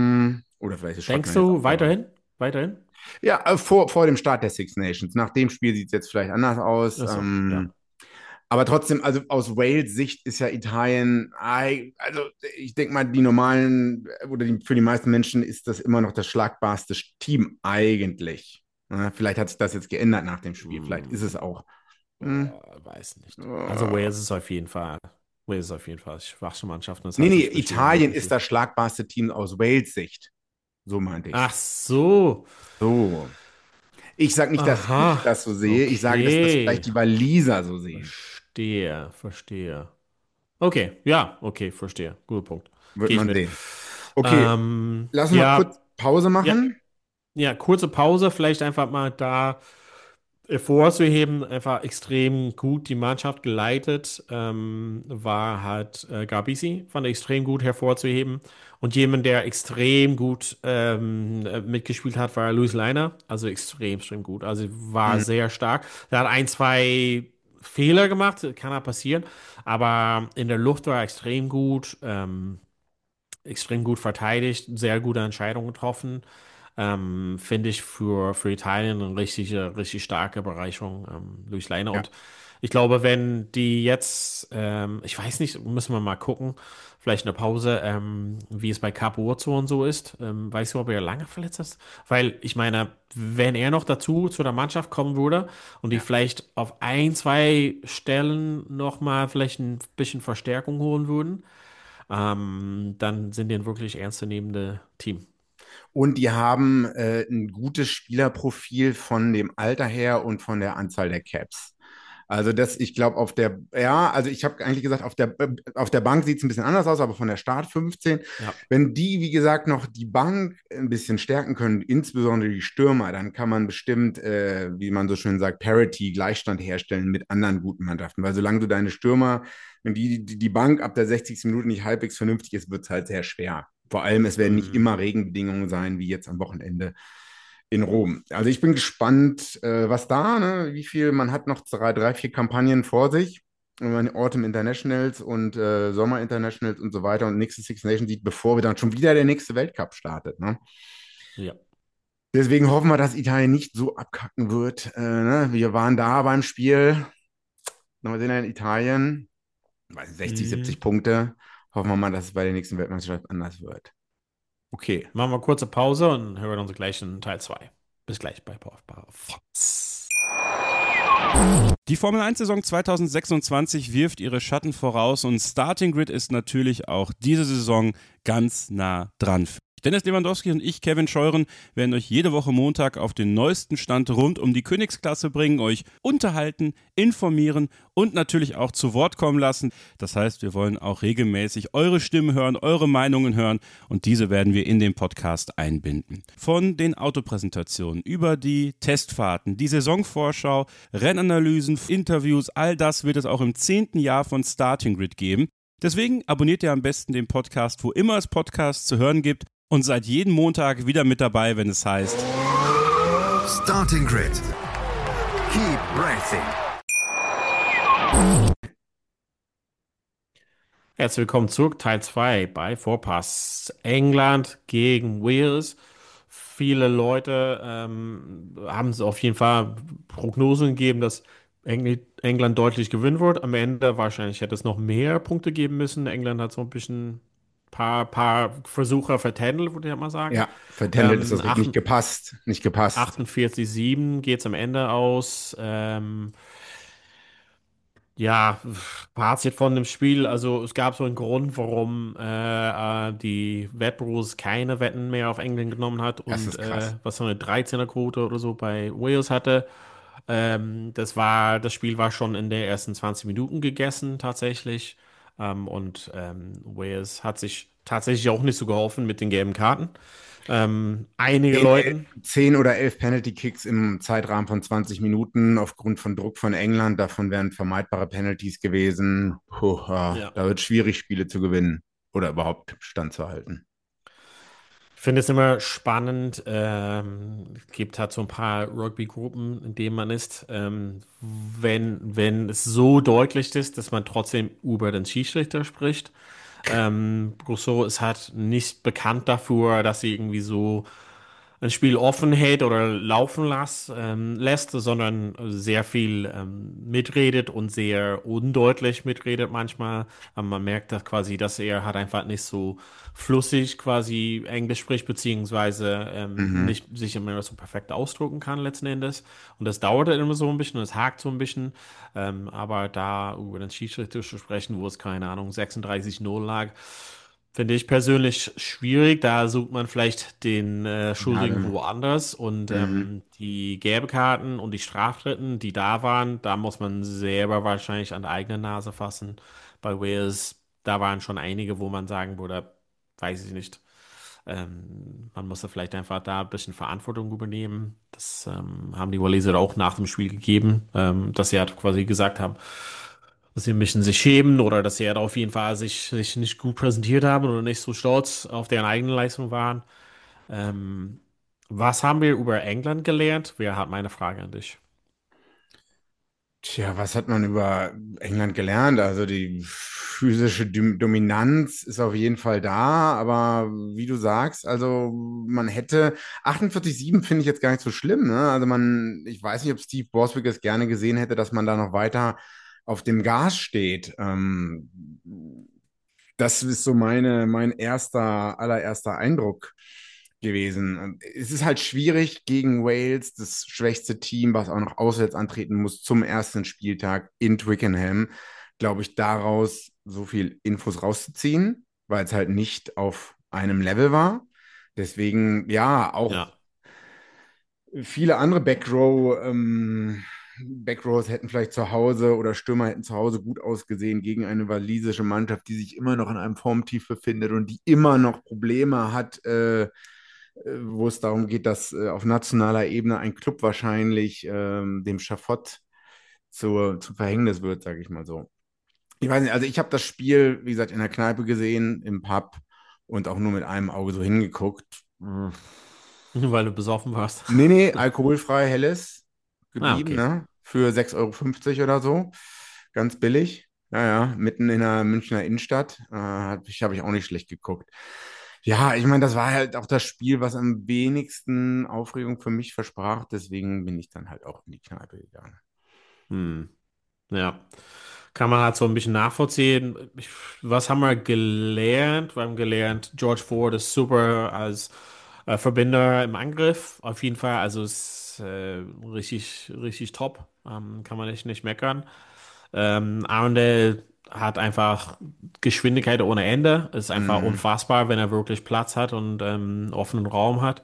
oder vielleicht ist
Denkst
Schottland jetzt auch
du
dabei.
weiterhin? Weiterhin?
Ja, vor dem Start der Six Nations. Nach dem Spiel sieht es jetzt vielleicht anders aus.
Achso, ja.
Aber trotzdem, also aus Wales Sicht ist ja Italien, also ich denke mal, die normalen oder für die meisten Menschen ist das immer noch das schlagbarste Team eigentlich. Ja, vielleicht hat sich das jetzt geändert nach dem Spiel. Vielleicht ist
Hm,
es auch. Hm,
weiß nicht. Also
äh,
Wales ist auf jeden Fall. Wales ist auf jeden Fall schwachste Mannschaft und das
nee,
hat
nee,
sich bis hierhin
Italien ist
durchgeführt.
das schlagbarste Team aus Wales Sicht. So meinte ich
Ach
es.
so.
So. Ich sage nicht, dass ich
Aha.
das so sehe. Ich sage, dass das vielleicht
Okay.
die Waliser so sehen.
Verstehe, verstehe. Okay, ja, okay, verstehe. Guter Punkt.
Wird
Gehe ich
man
mit.
sehen. Okay, lass mal kurz
Ja,
Pause
ja,
machen.
ja, kurze Pause, vielleicht einfach mal da. Hervorzuheben, einfach extrem gut die Mannschaft geleitet, war halt Garbisi, fand ich extrem gut hervorzuheben. Und jemand, der extrem gut mitgespielt hat, war Luis Leiner, also extrem gut. Also war
Mhm.
sehr stark. Er hat ein, zwei Fehler gemacht, kann ja passieren, aber in der Luft war er extrem gut verteidigt, sehr gute Entscheidungen getroffen. Finde ich für Italien eine richtig starke Bereicherung, Luis Leine.
Ja.
Und ich glaube, wenn die jetzt, ich weiß nicht, müssen wir mal gucken, vielleicht eine Pause, wie es bei Capuozzo und so ist. Weißt du, ob er lange verletzt ist? Weil ich meine, wenn er noch dazu zu der Mannschaft kommen würde und die
Ja.
vielleicht auf ein, zwei Stellen nochmal vielleicht ein bisschen Verstärkung holen würden, dann sind die ein wirklich ernstzunehmende Team.
Und die haben ein gutes Spielerprofil von dem Alter her und von der Anzahl der Caps. Also das, ich glaube, also ich habe eigentlich gesagt, auf der Bank sieht es ein bisschen anders aus, aber von der Start 15,
Ja.
wenn die, wie gesagt, noch die Bank ein bisschen stärken können, insbesondere die Stürmer, dann kann man bestimmt, wie man so schön sagt, Parity, Gleichstand herstellen mit anderen guten Mannschaften. Weil solange du deine Stürmer, wenn die Bank ab der 60. Minute nicht halbwegs vernünftig ist, wird es halt sehr schwer. Vor allem, es werden nicht
Mhm.
immer Regenbedingungen sein, wie jetzt am Wochenende in Rom. Also ich bin gespannt, was da, ne? Wie viel, man hat noch drei, vier Kampagnen vor sich. Wenn man Autumn Internationals und Sommer Internationals und so weiter und nächste Six Nations sieht, bevor wir dann schon wieder der nächste Weltcup startet. Ne?
Ja.
Deswegen hoffen wir, dass Italien nicht so abkacken wird. Ne? Wir waren da beim Spiel, Neuseeland, Italien, weiß nicht, 60,
Mhm.
70 Punkte. Hoffen wir mal, dass es bei der nächsten Weltmeisterschaft anders wird.
Okay, machen wir kurze Pause und hören uns gleich in Teil 2. Bis gleich bei Fox.
Die Formel 1-Saison 2026 wirft ihre Schatten voraus und Starting Grid ist natürlich auch diese Saison ganz nah dran. Dennis Lewandowski und ich, Kevin Scheuren, werden euch jede Woche Montag auf den neuesten Stand rund um die Königsklasse bringen, euch unterhalten, informieren und natürlich auch zu Wort kommen lassen. Das heißt, wir wollen auch regelmäßig eure Stimmen hören, eure Meinungen hören und diese werden wir in den Podcast einbinden. Von den Autopräsentationen über die Testfahrten, die Saisonvorschau, Rennanalysen, Interviews, all das wird es auch im 10. Jahr von Starting Grid geben. Deswegen abonniert ihr am besten den Podcast, wo immer es Podcasts zu hören gibt. Und seid jeden Montag wieder mit dabei, wenn es heißt
Starting Grid. Keep racing.
Herzlich willkommen zurück, Teil 2 bei Vorpass. England gegen Wales. Viele Leute haben es auf jeden Fall Prognosen gegeben, dass England deutlich gewinnen wird. Am Ende wahrscheinlich hätte es noch mehr Punkte geben müssen. England hat so ein bisschen paar Versuche vertändelt, würde ich mal sagen.
Ja, vertändelt ist das
Acht-
nicht gepasst. Nicht gepasst.
48-7 geht es am Ende aus. Ja, Fazit von dem Spiel, also es gab so einen Grund, warum die Wettbüros keine Wetten mehr auf England genommen hat
Das
und
ist krass.
was so eine 13er-Quote oder so bei Wales hatte. Das Spiel war schon in den ersten 20 Minuten gegessen tatsächlich. Wales hat sich tatsächlich auch nicht so geholfen mit den gelben Karten. Einige
10,
Leuten.
10 oder 11 Penalty-Kicks im Zeitrahmen von 20 Minuten aufgrund von Druck von England. Davon wären vermeidbare Penalties gewesen. Puh, ja,
Ja.
da wird es schwierig, Spiele zu gewinnen oder überhaupt standzuhalten.
Ich finde es immer spannend. Es gibt halt so ein paar Rugby-Gruppen, in denen man ist. Wenn es so deutlich ist, dass man trotzdem über den Schiedsrichter spricht. Rousseau ist halt nicht bekannt dafür, dass sie irgendwie so ein Spiel offen hält oder lässt, sondern sehr viel mitredet und sehr undeutlich mitredet manchmal. Aber man merkt das quasi, dass er halt einfach nicht so flüssig quasi Englisch spricht, beziehungsweise
Mhm.
nicht sich immer so perfekt ausdrücken kann letzten Endes. Und das dauert dann immer so ein bisschen und es hakt so ein bisschen. Aber da über den Schiedsrichter zu sprechen, wo es, keine Ahnung, 36-0 lag, finde ich persönlich schwierig. Da sucht man vielleicht den Schuldigen
Gnade.
woanders. Und
Mhm.
die gelbe Karten und die Straftritten, die da waren, da muss man selber wahrscheinlich an der eigenen Nase fassen. Bei Wales, da waren schon einige, wo man sagen würde, weiß ich nicht. Man musste vielleicht einfach da ein bisschen Verantwortung übernehmen. Das haben die Waliser auch nach dem Spiel gegeben, dass sie halt quasi gesagt haben, dass sie ein bisschen sich schämen oder dass sie halt auf jeden Fall sich nicht gut präsentiert haben oder nicht so stolz auf deren eigene Leistung waren. Ähm, Was haben wir über England gelernt? Wer hat meine Frage an dich?
Tja, was hat man über England gelernt? Also die physische Dominanz ist auf jeden Fall da, aber wie du sagst, also man hätte 48-7 finde ich jetzt gar nicht so schlimm, ne? Also ich weiß nicht, ob Steve Borthwick es gerne gesehen hätte, dass man da noch weiter auf dem Gas steht. Das ist so allererster Eindruck gewesen. Und es ist halt schwierig gegen Wales, das schwächste Team, was auch noch auswärts antreten muss, zum ersten Spieltag in Twickenham, glaube ich, daraus so viel Infos rauszuziehen, weil es halt nicht auf einem Level war. Deswegen, ja, auch
Ja,
viele andere Backrows hätten vielleicht zu Hause oder Stürmer hätten zu Hause gut ausgesehen gegen eine walisische Mannschaft, die sich immer noch in einem Formtief befindet und die immer noch Probleme hat, wo es darum geht, dass auf nationaler Ebene ein Club wahrscheinlich dem Schafott zu Verhängnis wird, sage ich mal so. Ich weiß nicht, also ich habe das Spiel, wie gesagt, in der Kneipe gesehen, im Pub und auch nur mit einem Auge so hingeguckt.
weil du besoffen warst.
Nee, nee, alkoholfrei helles
Ah,
geblieben,
okay.
ne? Für 6,50 € oder so. Ganz billig. Ja, ja, mitten in der Münchner Innenstadt. Hab ich auch nicht schlecht geguckt. Ja, ich meine, das war halt auch das Spiel, was am wenigsten Aufregung für mich versprach. Deswegen bin ich dann halt auch in die Kneipe gegangen.
Hm. Ja, kann man halt so ein bisschen nachvollziehen. Was haben wir gelernt? Wir haben gelernt, George Ford ist super als Verbinder im Angriff, auf jeden Fall. Also ist richtig, richtig top. Kann man echt nicht meckern. Arundel hat einfach Geschwindigkeit ohne Ende. Ist einfach
Mhm.
unfassbar, wenn er wirklich Platz hat und offenen Raum hat.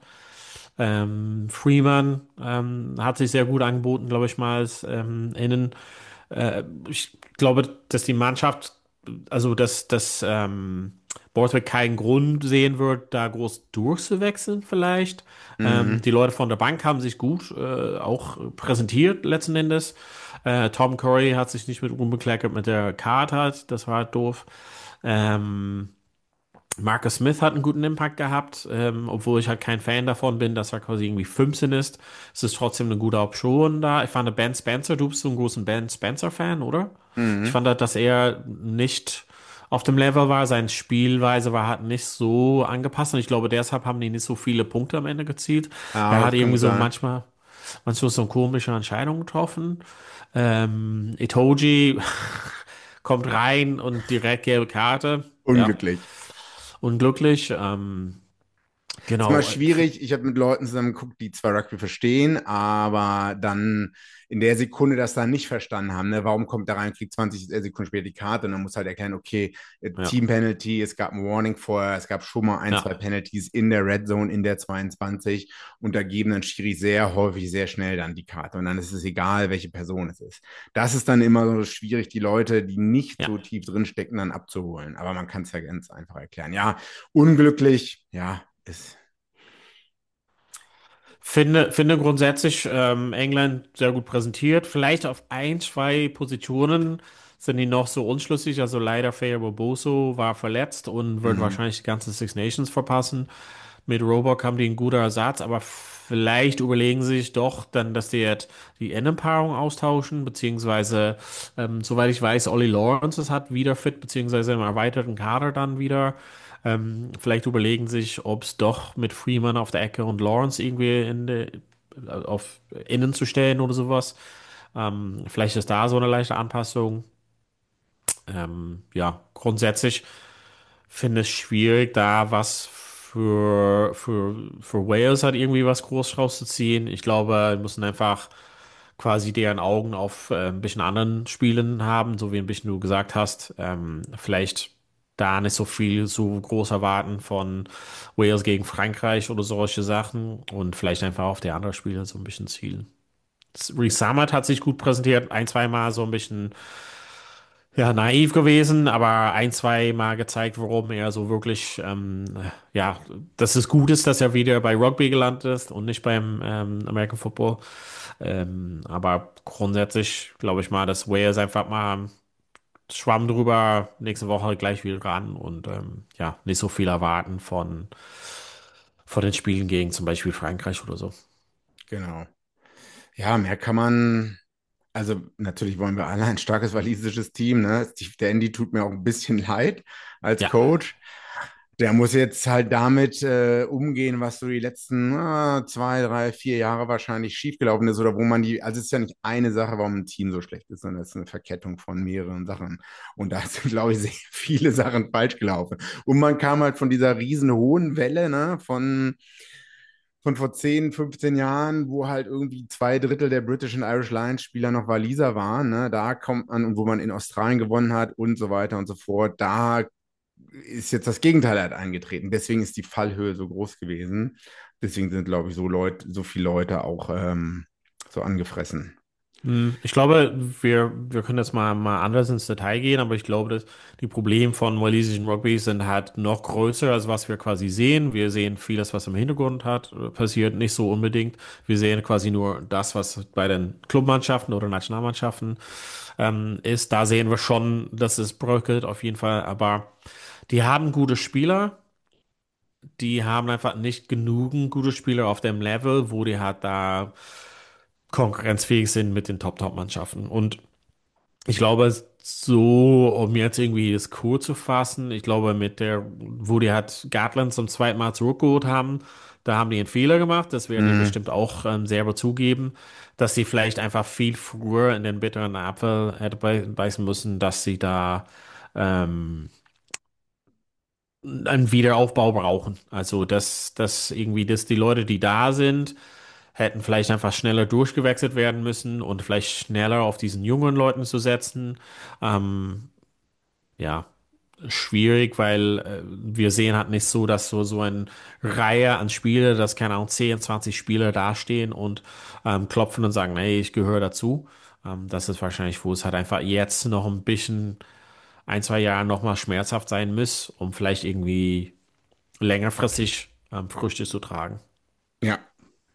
Freeman hat sich sehr gut angeboten, glaube ich mal, als Innen. Ich glaube, dass die Mannschaft, also dass Borthwick keinen Grund sehen wird, da groß durchzuwechseln vielleicht.
Mhm.
Die Leute von der Bank haben sich gut auch präsentiert letzten Endes. Tom Curry hat sich nicht mit rumbekleckert mit der Card, das war halt doof. Ähm, Marcus Smith hat einen guten Impact gehabt, obwohl ich halt kein Fan davon bin, dass er quasi irgendwie 15 ist. Es ist trotzdem eine gute Option da. Ich fand Ben Spencer, du bist so ein großer Ben Spencer-Fan, oder? Ich
Mhm.
fand halt, dass er nicht auf dem Level war. Seine Spielweise war halt nicht so angepasst und ich glaube, deshalb haben die nicht so viele Punkte am Ende gezielt. Er
Ja,
hat
das kann
irgendwie
gut
so
sein.
manchmal so komische Entscheidungen getroffen. Itoji kommt rein und direkt gelbe Karte. Ja,
Unglücklich.
unglücklich.
Ist mal
Genau.
schwierig. Ich habe mit Leuten zusammen geguckt, die zwar Rugby verstehen, aber dann in der Sekunde das dann nicht verstanden haben. Ne? Warum kommt da rein, kriegt 20 Sekunden später die Karte und dann muss halt erklären, okay,
Ja,
Team Penalty, es gab ein Warning vorher, es gab schon mal ein, zwei
ja,
Penalties in der Red Zone in der 22 und da geben dann Schiri sehr häufig, sehr schnell dann die Karte und dann ist es egal, welche Person es ist. Das ist dann immer so schwierig, die Leute, die nicht
ja.
so tief drin stecken, dann abzuholen. Aber man kann es ja ganz einfach erklären. Ja, unglücklich, ja, ist.
Finde grundsätzlich England sehr gut präsentiert. Vielleicht auf ein, zwei Positionen sind die noch so unschlüssig. Also leider Faye Boboso war verletzt und wird
Mhm.
wahrscheinlich die ganzen Six Nations verpassen. Mit Roebuck haben die einen guten Ersatz, aber vielleicht überlegen sie sich doch dann, dass die jetzt die Innenpaarung austauschen, beziehungsweise, soweit ich weiß, Ollie Lawrence ist hat wieder fit, beziehungsweise im erweiterten Kader dann wieder. Vielleicht überlegen sich, ob es doch mit Freeman auf der Ecke und Lawrence irgendwie auf innen zu stellen oder sowas. Vielleicht ist da so eine leichte Anpassung. Ja, grundsätzlich finde es schwierig, da was für Wales halt irgendwie was groß rauszuziehen. Ich glaube, wir müssen einfach quasi deren Augen auf ein bisschen anderen Spielen haben, so wie ein bisschen du gesagt hast. Vielleicht da nicht so viel so groß erwarten von Wales gegen Frankreich oder solche Sachen und vielleicht einfach auf die anderen Spiele so ein bisschen zielen. Rees Summit hat sich gut präsentiert, ein, zweimal so ein bisschen Ja, naiv gewesen, aber ein, zwei Mal gezeigt, warum er so wirklich, ja, dass es gut ist, dass er wieder bei Rugby gelandet ist und nicht beim American Football. Aber grundsätzlich glaube ich mal, dass Wales einfach mal Schwamm drüber, nächste Woche gleich wieder ran und ja, nicht so viel erwarten von den Spielen gegen zum Beispiel Frankreich oder so.
Genau. Ja, mehr kann man, also natürlich wollen wir alle ein starkes walisisches Team, ne? Der Andy tut mir auch ein bisschen leid als
Ja.
Coach. Der muss jetzt halt damit umgehen, was so die letzten 2, 3, 4 Jahre wahrscheinlich schiefgelaufen ist oder wo man also es ist ja nicht eine Sache, warum ein Team so schlecht ist, sondern es ist eine Verkettung von mehreren Sachen. Und da sind, glaube ich, sehr viele Sachen falsch gelaufen. Und man kam halt von dieser riesen hohen Welle, ne, von vor 10, 15 Jahren, wo halt irgendwie 2 Drittel der British and Irish Lions Spieler noch Waliser waren, ne? Da kommt man, und wo man in Australien gewonnen hat und so weiter und so fort, da ist jetzt das Gegenteil halt eingetreten. Deswegen ist die Fallhöhe so groß gewesen. Deswegen sind, glaube ich, so viele Leute auch so angefressen.
Ich glaube, wir können jetzt mal anders ins Detail gehen, aber ich glaube, dass die Probleme von walisischen Rugby sind halt noch größer, als was wir quasi sehen. Wir sehen vieles, was im Hintergrund passiert, nicht so unbedingt. Wir sehen quasi nur das, was bei den Clubmannschaften oder Nationalmannschaften ist. Da sehen wir schon, dass es bröckelt, auf jeden Fall. Aber die haben gute Spieler. Die haben einfach nicht genügend gute Spieler auf dem Level, wo die halt da konkurrenzfähig sind mit den Top-Mannschaften. Und ich glaube, so, um jetzt irgendwie das kurz zu fassen, ich glaube, wo die halt Gatland zum zweiten Mal zurückgeholt haben, da haben die einen Fehler gemacht. Das werden die
Mhm.
bestimmt auch selber zugeben, dass sie vielleicht einfach viel früher in den bitteren Apfel hätte beißen müssen, dass sie da ähm, einen Wiederaufbau brauchen. Also, dass irgendwie, dass die Leute, die da sind, hätten vielleicht einfach schneller durchgewechselt werden müssen und vielleicht schneller auf diesen jungen Leuten zu setzen. Ähm, ja, schwierig, weil wir sehen halt nicht so, dass so eine Reihe an Spiele, dass keine Ahnung, 10, 20 Spieler dastehen und klopfen und sagen, hey, ich gehöre dazu. Das ist wahrscheinlich, wo es halt einfach jetzt noch ein bisschen, ein, zwei Jahre nochmal schmerzhaft sein muss, um vielleicht irgendwie längerfristig Früchte zu tragen.
Ja.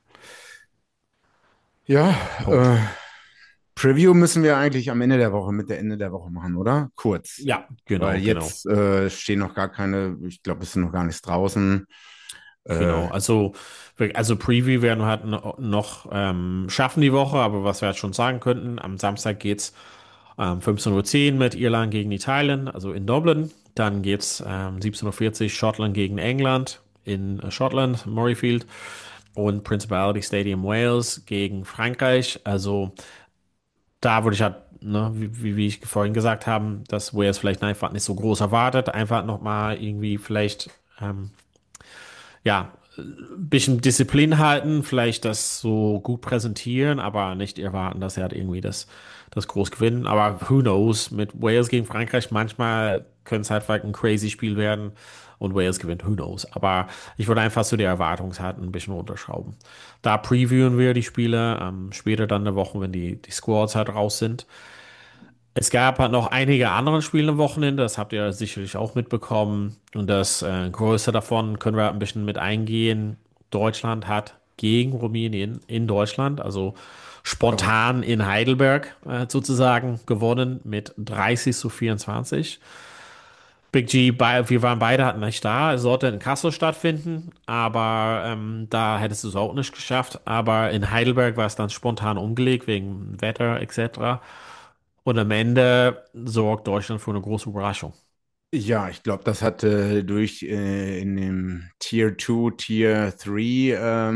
Ja,
Punkt.
äh, Preview müssen wir eigentlich am Ende der Woche, mit der Ende der Woche machen, oder? Kurz.
Ja,
Weil
genau, genau.
jetzt stehen noch gar keine, ich glaube, es sind noch gar nichts draußen. Äh,
Genau, also Preview werden wir halt noch schaffen die Woche, aber was wir halt schon sagen könnten, am Samstag geht's 15:10 Uhr mit Irland gegen Italien, also in Dublin. Dann geht's 17:40 Uhr Schottland gegen England in Schottland, Murrayfield und Principality Stadium Wales gegen Frankreich. Also da würde ich halt, ne, wie ich vorhin gesagt habe, dass Wales vielleicht einfach nicht so groß erwartet, einfach nochmal irgendwie vielleicht ja, ein bisschen Disziplin halten, vielleicht das so gut präsentieren, aber nicht erwarten, dass er halt irgendwie das groß gewinnen. Aber who knows, mit Wales gegen Frankreich, manchmal könnte es halt vielleicht ein crazy Spiel werden und Wales gewinnt, who knows. Aber ich würde einfach so die Erwartungshaltung ein bisschen runterschrauben. Da previewen wir die Spiele, später dann eine Woche, wenn die Squads halt raus sind. Es gab halt noch einige andere Spiele am Wochenende, das habt ihr sicherlich auch mitbekommen. Und das größte davon können wir ein bisschen mit eingehen. Deutschland hat gegen Rumänien in Deutschland, also
oh,
spontan in Heidelberg sozusagen, gewonnen mit 30:24. Big G, wir waren beide halt nicht da. Es sollte in Kassel stattfinden, aber da hättest du es auch nicht geschafft. Aber in Heidelberg war es dann spontan umgelegt wegen Wetter etc. Und am Ende sorgt Deutschland für eine große Überraschung.
ja, ich glaube, das hatte durch in dem Tier 2, Tier 3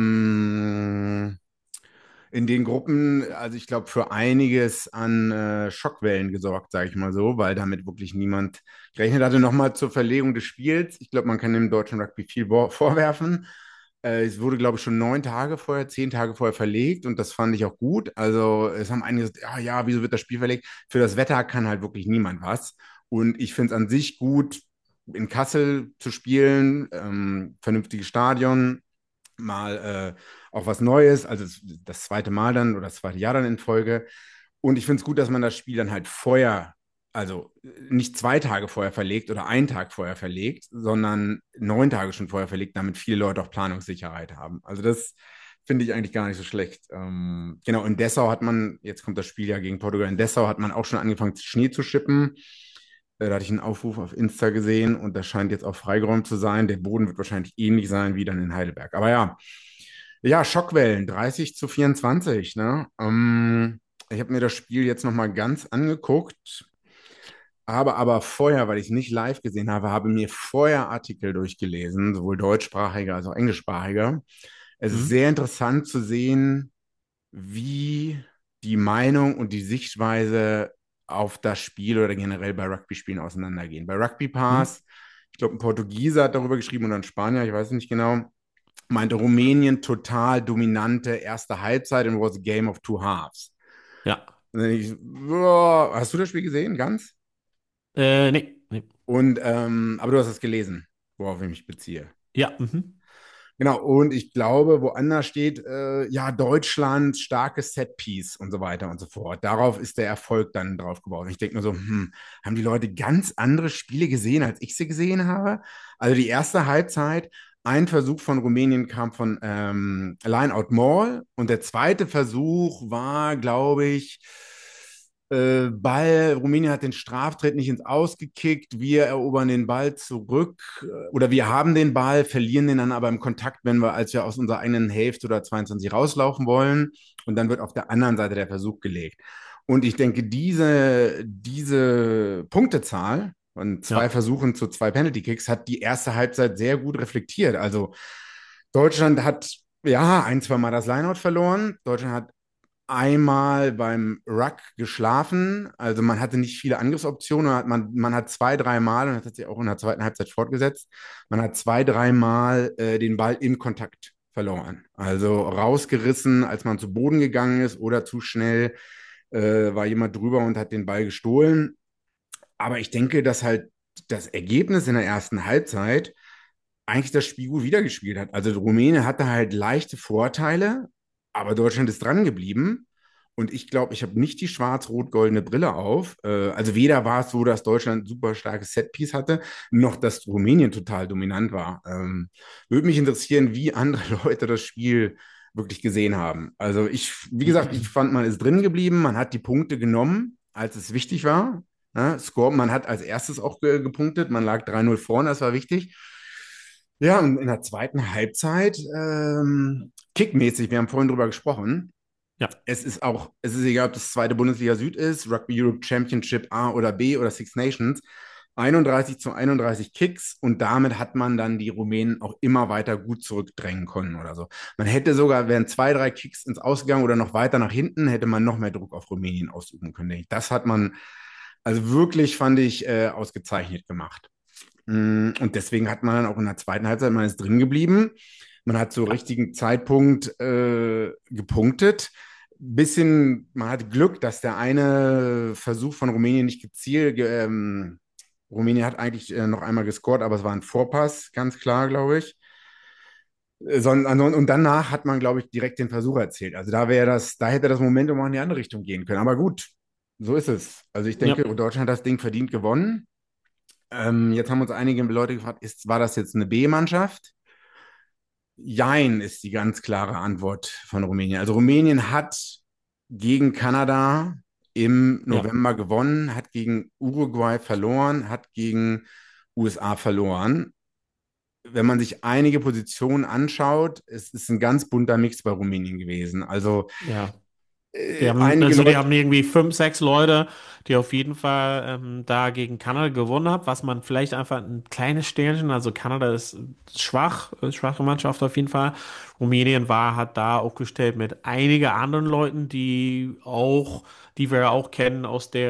in den Gruppen, also ich glaube, für einiges an Schockwellen gesorgt, sage ich mal so, weil damit wirklich niemand gerechnet hatte. Nochmal zur Verlegung des Spiels. Ich glaube, man kann dem deutschen Rugby viel vorwerfen. Es wurde, glaube ich, schon 9 Tage vorher, 10 Tage vorher verlegt und das fand ich auch gut. Also es haben einige gesagt, ja, ja, wieso wird das Spiel verlegt? Für das Wetter kann halt wirklich niemand was. Und ich finde es an sich gut, in Kassel zu spielen, vernünftiges Stadion, mal auch was Neues, also das zweite Mal dann oder das zweite Jahr dann in Folge. Und ich finde es gut, dass man das Spiel dann halt vorher Also nicht 2 Tage vorher verlegt oder einen Tag vorher verlegt, sondern 9 Tage schon vorher verlegt, damit viele Leute auch Planungssicherheit haben. Also das finde ich eigentlich gar nicht so schlecht. Genau, in Dessau hat man, jetzt kommt das Spiel ja gegen Portugal, in Dessau hat man auch schon angefangen, Schnee zu schippen. Da hatte ich einen Aufruf auf Insta gesehen und das scheint jetzt auch freigeräumt zu sein. Der Boden wird wahrscheinlich ähnlich sein wie dann in Heidelberg. Aber ja, ja, Schockwellen, 30-24, ne? Ich habe mir das Spiel jetzt nochmal ganz angeguckt, habe aber vorher, weil ich es nicht live gesehen habe, habe mir vorher Artikel durchgelesen, sowohl deutschsprachige als auch englischsprachige. Es ist
Mhm.
sehr interessant zu sehen, wie die Meinung und die Sichtweise auf das Spiel oder generell bei Rugby-Spielen auseinandergehen. Bei Rugby
Mhm.
Pass, ich glaube, ein Portugiese hat darüber geschrieben oder ein Spanier, ich weiß nicht genau, meinte Rumänien total dominante erste Halbzeit and was a game of two halves.
Ja.
Und dann ich, boah, hast du das Spiel gesehen, ganz?
Nee, nee.
Und, aber du hast es gelesen, worauf ich mich beziehe.
Ja. Mhm.
Genau, und ich glaube, woanders steht, ja, Deutschland, starkes Setpiece und so weiter und so fort. Darauf ist der Erfolg dann drauf gebaut. Und ich denke mir so, haben die Leute ganz andere Spiele gesehen, als ich sie gesehen habe? Also die erste Halbzeit, ein Versuch von Rumänien kam von Line-Out Mall und der zweite Versuch war, glaube ich, Ball, Rumänien hat den Straftritt nicht ins Aus gekickt, wir erobern den Ball zurück oder wir haben den Ball, verlieren den dann aber im Kontakt, wenn wir, als wir aus unserer eigenen Hälfte oder 22 rauslaufen wollen und dann wird auf der anderen Seite der Versuch gelegt. Und ich denke, diese Punktezahl von zwei
Ja.
Versuchen zu zwei Penalty Kicks hat die erste Halbzeit sehr gut reflektiert. Also Deutschland hat ja ein, zwei Mal das Lineout verloren. Deutschland hat einmal beim Ruck geschlafen. Also man hatte nicht viele Angriffsoptionen. Man hat zwei, dreimal, und das hat sich auch in der zweiten Halbzeit fortgesetzt, man hat zwei, dreimal den Ball im Kontakt verloren. Also rausgerissen, als man zu Boden gegangen ist oder zu schnell war jemand drüber und hat den Ball gestohlen. Aber ich denke, dass halt das Ergebnis in der ersten Halbzeit eigentlich das Spiel gut wiedergespielt hat. Also Rumänien hatte halt leichte Vorteile, aber Deutschland ist dran geblieben. Und ich glaube, ich habe nicht die schwarz-rot-goldene Brille auf. Also weder war es so, dass Deutschland ein super starkes Setpiece hatte, noch dass Rumänien total dominant war. Würde mich interessieren, wie andere Leute das Spiel wirklich gesehen haben. Also ich, wie gesagt, ich fand, man ist drin geblieben, man hat die Punkte genommen, als es wichtig war. Ja, Score, man hat als erstes auch gepunktet, man lag 3-0 vorne, das war wichtig. Ja, und in der zweiten Halbzeit, kickmäßig, wir haben vorhin drüber gesprochen,
Ja.
es ist egal, ob das zweite Bundesliga Süd ist, Rugby Europe Championship A oder B oder Six Nations, 31-31 Kicks und damit hat man dann die Rumänen auch immer weiter gut zurückdrängen können oder so. Man hätte sogar, wären zwei, drei Kicks ins Ausgegangen oder noch weiter nach hinten, hätte man noch mehr Druck auf Rumänien ausüben können. Das hat man, also wirklich, fand ich, ausgezeichnet gemacht. Und deswegen hat man dann auch in der zweiten Halbzeit, man ist drin geblieben. Man hat zur
Ja.
richtigen Zeitpunkt gepunktet. Bisschen, man hatte Glück, dass der eine Versuch von Rumänien nicht gezielt, Rumänien hat eigentlich noch einmal gescored, aber es war ein Vorpass, ganz klar, glaube ich. Und danach hat man, glaube ich, direkt den Versuch erzählt. Also da hätte das Momentum auch in die andere Richtung gehen können. Aber gut, so ist es. Also ich
Ja.
denke, Deutschland hat das Ding verdient gewonnen. Jetzt haben uns einige Leute gefragt, war das jetzt eine B-Mannschaft? Jein ist die ganz klare Antwort von Rumänien. Also Rumänien hat gegen Kanada im
Ja.
November gewonnen, hat gegen Uruguay verloren, hat gegen USA verloren. Wenn man sich einige Positionen anschaut, es ist ein ganz bunter Mix bei Rumänien gewesen. Also
Ja.
einige
Die
Leute,
haben irgendwie fünf, sechs Leute, die auf jeden Fall da gegen Kanada gewonnen haben, was man vielleicht einfach ein kleines Sternchen, also Kanada ist schwach, schwache Mannschaft auf jeden Fall. Rumänien hat da aufgestellt mit einigen anderen Leuten, die wir auch kennen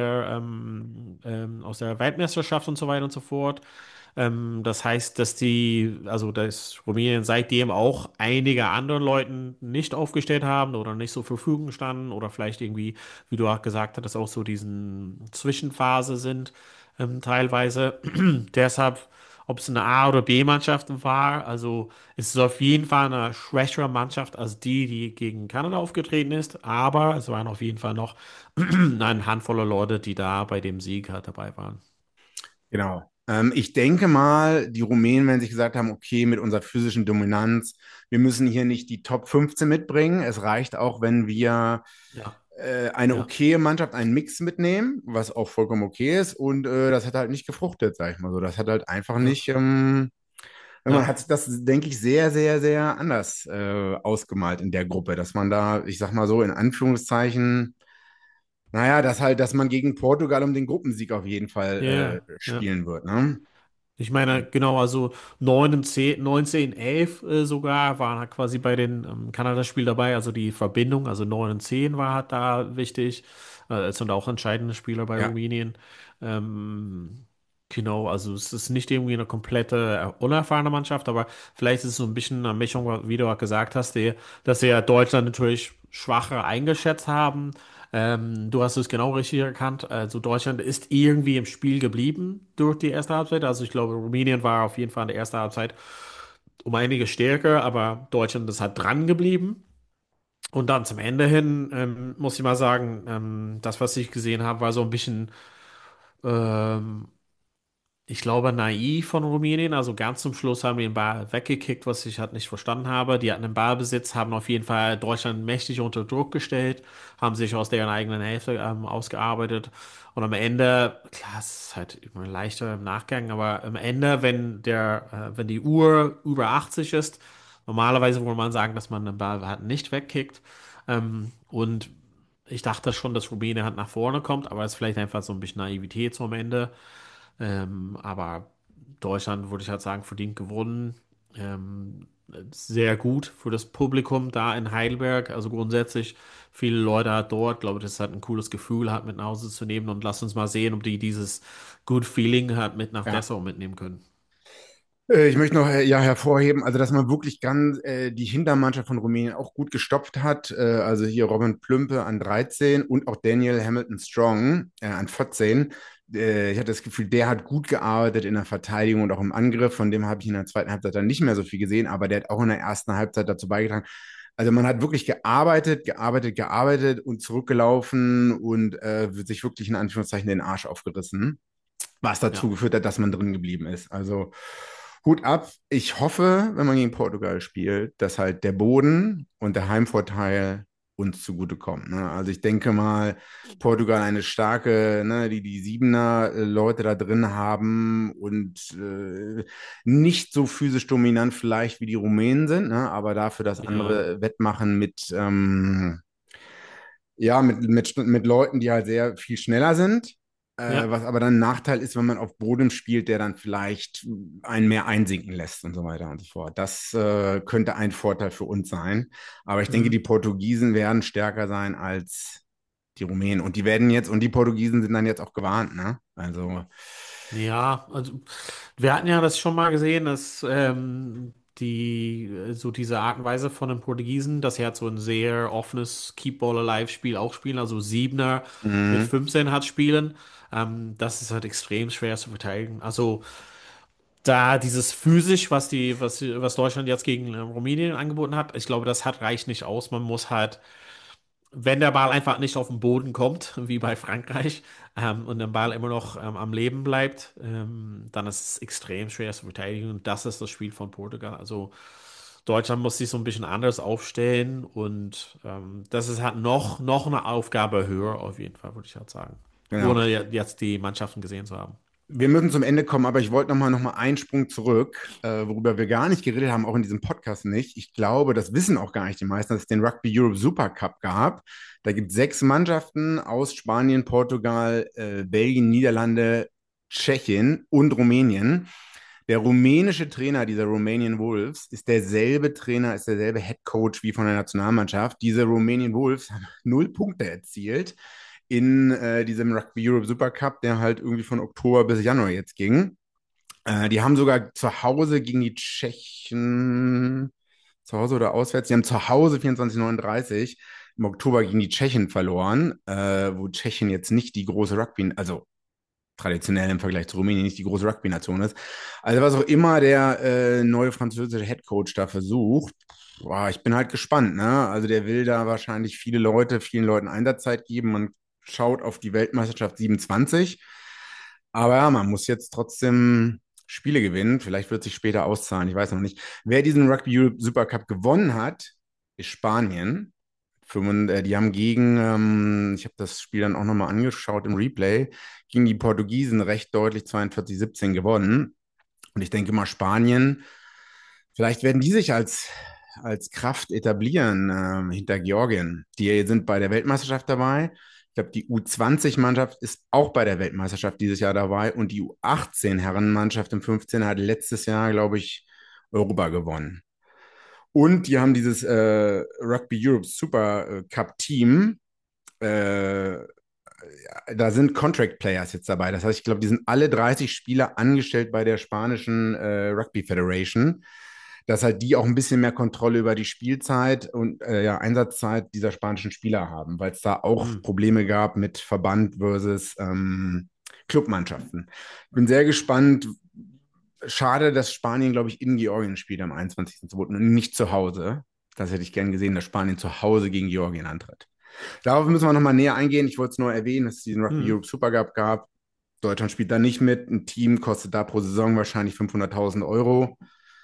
aus der Weltmeisterschaft und so weiter und so fort. Das heißt, dass Rumänien seitdem auch einige anderen Leuten nicht aufgestellt haben oder nicht zur Verfügung standen oder vielleicht irgendwie, wie du auch gesagt hattest, auch so diesen Zwischenphase sind, teilweise. Deshalb ob es eine A- oder B-Mannschaft war. Also es ist auf jeden Fall eine schwächere Mannschaft als die gegen Kanada aufgetreten ist. Aber es waren auf jeden Fall noch eine Handvoll Leute, die da bei dem Sieg halt dabei waren.
Genau. Ich denke mal, die Rumänen, wenn sie gesagt haben, okay, mit unserer physischen Dominanz, wir müssen hier nicht die Top 15 mitbringen. Es reicht auch, wenn wir
Ja,
eine
ja,
okaye Mannschaft, einen Mix mitnehmen, was auch vollkommen okay ist. Und das hat halt nicht gefruchtet, sag ich mal so. Das hat halt einfach
ja,
nicht, man
ja.
hat sich das, denke ich, sehr, sehr, sehr anders ausgemalt in der Gruppe, dass man da, ich sag mal so, in Anführungszeichen, naja, dass man gegen Portugal um den Gruppensieg auf jeden Fall
Ja, ja.
spielen wird, ne?
Ich meine, genau, also 9 und 10, 19, 11 sogar waren halt quasi bei den Kanada-Spiel dabei, also die Verbindung, also 9 und 10 war halt da wichtig. Es sind auch entscheidende Spieler bei
Ja.
Rumänien. Ähm, genau, also es ist nicht irgendwie eine komplette unerfahrene Mannschaft, aber vielleicht ist es so ein bisschen eine Mischung, wie du auch gesagt hast, dass sie ja Deutschland natürlich schwacher eingeschätzt haben. Du hast es genau richtig erkannt. Also Deutschland ist irgendwie im Spiel geblieben durch die erste Halbzeit. Also ich glaube, Rumänien war auf jeden Fall in der ersten Halbzeit um einige stärker, aber Deutschland ist halt dran geblieben. Und dann zum Ende hin, muss ich mal sagen, das, was ich gesehen habe, war so ein bisschen ähm, ich glaube, naiv von Rumänien. Also ganz zum Schluss haben die den Ball weggekickt, was ich halt nicht verstanden habe. Die hatten den Ballbesitz, haben auf jeden Fall Deutschland mächtig unter Druck gestellt, haben sich aus deren eigenen Hälfte ausgearbeitet. Und am Ende, klar, es ist halt immer leichter im Nachgang, aber am Ende, wenn die Uhr über 80 ist, normalerweise würde man sagen, dass man den Ball halt nicht wegkickt. Und ich dachte schon, dass Rumänien halt nach vorne kommt, aber es ist vielleicht einfach so ein bisschen Naivität so am Ende. Aber Deutschland, würde ich halt sagen, verdient gewonnen. Sehr gut für das Publikum da in Heidelberg. Also grundsätzlich viele Leute halt dort. Glaube, das ist halt ein cooles Gefühl, halt mit nach Hause zu nehmen. Und lass uns mal sehen, ob die dieses Good Feeling halt mit nach
Ja.
Dessau mitnehmen können.
Ich möchte noch ja hervorheben, also dass man wirklich ganz die Hintermannschaft von Rumänien auch gut gestopft hat. Also hier Robin Plümpe an 13 und auch Daniel Hamilton Strong an 14. Ich hatte das Gefühl, der hat gut gearbeitet in der Verteidigung und auch im Angriff. Von dem habe ich in der zweiten Halbzeit dann nicht mehr so viel gesehen, aber der hat auch in der ersten Halbzeit dazu beigetragen. Also man hat wirklich gearbeitet, gearbeitet, gearbeitet und zurückgelaufen und sich wirklich in Anführungszeichen den Arsch aufgerissen, was dazu
Ja.
geführt hat, dass man drin geblieben ist. Also Hut ab. Ich hoffe, wenn man gegen Portugal spielt, dass halt der Boden und der Heimvorteil uns zugutekommen. Ne? Also ich denke mal, Portugal eine starke, ne, die Siebener Leute da drin haben und nicht so physisch dominant vielleicht wie die Rumänen sind, ne? Aber dafür das
Ja.
andere Wettmachen mit Leuten, die halt sehr viel schneller sind.
Ja.
Was aber dann ein Nachteil ist, wenn man auf Boden spielt, der dann vielleicht einen mehr einsinken lässt und so weiter und so fort. Das könnte ein Vorteil für uns sein. Aber ich denke, die
Mhm.
Portugiesen werden stärker sein als die Rumänen. Und die werden jetzt, und die Portugiesen sind dann jetzt auch gewarnt, ne? Also,
Ja, also wir hatten ja das schon mal gesehen, dass so diese Art und Weise von den Portugiesen, dass sie halt so ein sehr offenes Keep Ball Alive Spiel auch spielen, also Siebener mit
mh,
15 hat spielen. Das ist halt extrem schwer zu verteidigen. Also da dieses physisch, was Deutschland jetzt gegen Rumänien angeboten hat, ich glaube, das reicht nicht aus. Man muss halt wenn der Ball einfach nicht auf den Boden kommt, wie bei Frankreich, und der Ball immer noch am Leben bleibt, dann ist es extrem schwer zu verteidigen. Und das ist das Spiel von Portugal. Also Deutschland muss sich so ein bisschen anders aufstellen und das ist halt noch eine Aufgabe höher, auf jeden Fall, würde ich halt sagen.
genau.
Ohne jetzt die Mannschaften gesehen zu haben.
Wir müssen zum Ende kommen, aber ich wollte noch mal einen Sprung zurück, worüber wir gar nicht geredet haben, auch in diesem Podcast nicht. Ich glaube, das wissen auch gar nicht die meisten, dass es den Rugby Europe Super Cup gab. Da gibt es 6 Mannschaften aus Spanien, Portugal, Belgien, Niederlande, Tschechien und Rumänien. Der rumänische Trainer dieser Romanian Wolves ist derselbe Trainer, ist derselbe Head Coach wie von der Nationalmannschaft. Diese Romanian Wolves haben 0 Punkte erzielt in diesem Rugby Europe Super Cup, der halt irgendwie von Oktober bis Januar jetzt ging. Die haben sogar zu Hause gegen die Tschechen, zu Hause oder auswärts, die haben zu Hause 24:39 im Oktober gegen die Tschechen verloren, wo Tschechien jetzt nicht die große Rugby, also traditionell im Vergleich zu Rumänien nicht die große Rugby-Nation ist. Also was auch immer der neue französische Headcoach da versucht, boah, ich bin halt gespannt, ne? Also der will da wahrscheinlich vielen Leuten Einsatzzeit geben. Man schaut auf die Weltmeisterschaft 27. Aber ja, man muss jetzt trotzdem Spiele gewinnen. Vielleicht wird sich später auszahlen, ich weiß noch nicht. Wer diesen Rugby Europe Supercup gewonnen hat, ist Spanien. Die haben ich habe das Spiel dann auch nochmal angeschaut im Replay, gegen die Portugiesen recht deutlich 42-17 gewonnen. Und ich denke mal, Spanien, vielleicht werden die sich als Kraft etablieren hinter Georgien. Die sind bei der Weltmeisterschaft dabei. Ich glaube, die U20-Mannschaft ist auch bei der Weltmeisterschaft dieses Jahr dabei und die U18-Herrenmannschaft im 15 hat letztes Jahr, glaube ich, Europa gewonnen. Und die haben dieses Rugby Europe Super Cup Team. Da sind Contract Players jetzt dabei. Das heißt, ich glaube, die sind alle 30 Spieler angestellt bei der spanischen Rugby Federation. Dass halt die auch ein bisschen mehr Kontrolle über die Spielzeit und Einsatzzeit dieser spanischen Spieler haben, weil es da auch Probleme gab mit Verband versus Clubmannschaften. Ich bin sehr gespannt. Schade, dass Spanien, glaube ich, in Georgien spielt am 21.02. und nicht zu Hause. Das hätte ich gern gesehen, dass Spanien zu Hause gegen Georgien antritt. Darauf müssen wir nochmal näher eingehen. Ich wollte es nur erwähnen, dass es diesen Rugby Europe Super Cup gab. Deutschland spielt da nicht mit. Ein Team kostet da pro Saison wahrscheinlich 500.000 Euro.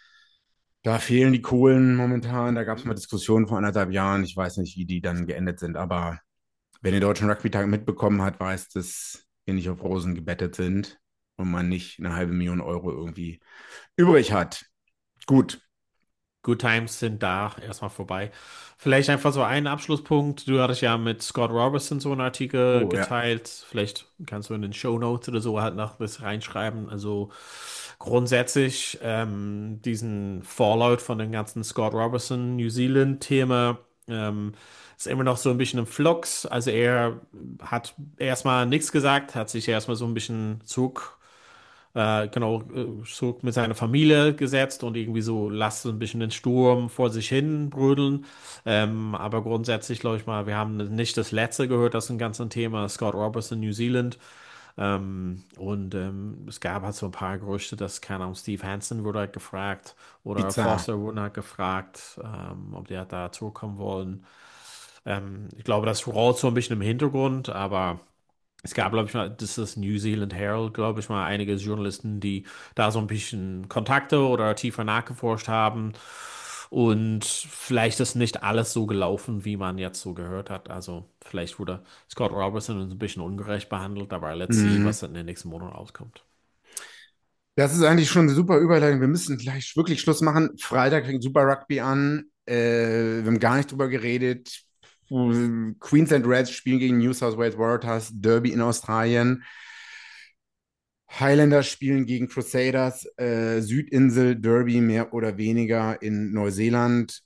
Da fehlen die Kohlen momentan. Da gab es mal Diskussionen vor 1,5 Jahren. Ich weiß nicht, wie die dann geendet sind. Aber wer den Deutschen Rugby-Tag mitbekommen hat, weiß, dass wir nicht auf Rosen gebettet sind und man nicht 500.000 Euro irgendwie übrig hat. Gut.
Good Times sind da erstmal vorbei. Vielleicht einfach so ein Abschlusspunkt. Du hattest ja mit Scott Robertson so einen Artikel geteilt. Ja. Vielleicht kannst du in den Shownotes oder so halt noch das reinschreiben. Also grundsätzlich diesen Fallout von dem ganzen Scott Robertson New Zealand-Thema ist immer noch so ein bisschen im Flux. Also er hat erstmal nichts gesagt, hat sich erstmal so ein bisschen zurück mit seiner Familie gesetzt und irgendwie so lasst ein bisschen den Sturm vor sich hin brödeln. Aber grundsätzlich glaube ich mal, wir haben nicht das letzte gehört, das ist ein ganzes Thema, Scott Robertson, New Zealand. Es gab halt so ein paar Gerüchte, dass, keine Ahnung, Steve Hansen wurde halt gefragt oder
Bizarre.
Foster wurde halt gefragt, ob die halt da zurückkommen wollen. Ich glaube, das rollt so ein bisschen im Hintergrund, aber es gab, glaube ich mal, das ist New Zealand Herald, glaube ich mal, einige Journalisten, die da so ein bisschen Kontakte oder tiefer nachgeforscht haben. Und vielleicht ist nicht alles so gelaufen, wie man jetzt so gehört hat. Also vielleicht wurde Scott Robertson ein bisschen ungerecht behandelt, aber let's see, was in den nächsten Monaten rauskommt.
Das ist eigentlich schon eine super Überleitung. Wir müssen gleich wirklich Schluss machen. Freitag fängt Super Rugby an. Wir haben gar nicht drüber geredet. Queensland Reds spielen gegen New South Wales Waratahs, Derby in Australien. Highlanders spielen gegen Crusaders, Südinsel Derby mehr oder weniger in Neuseeland.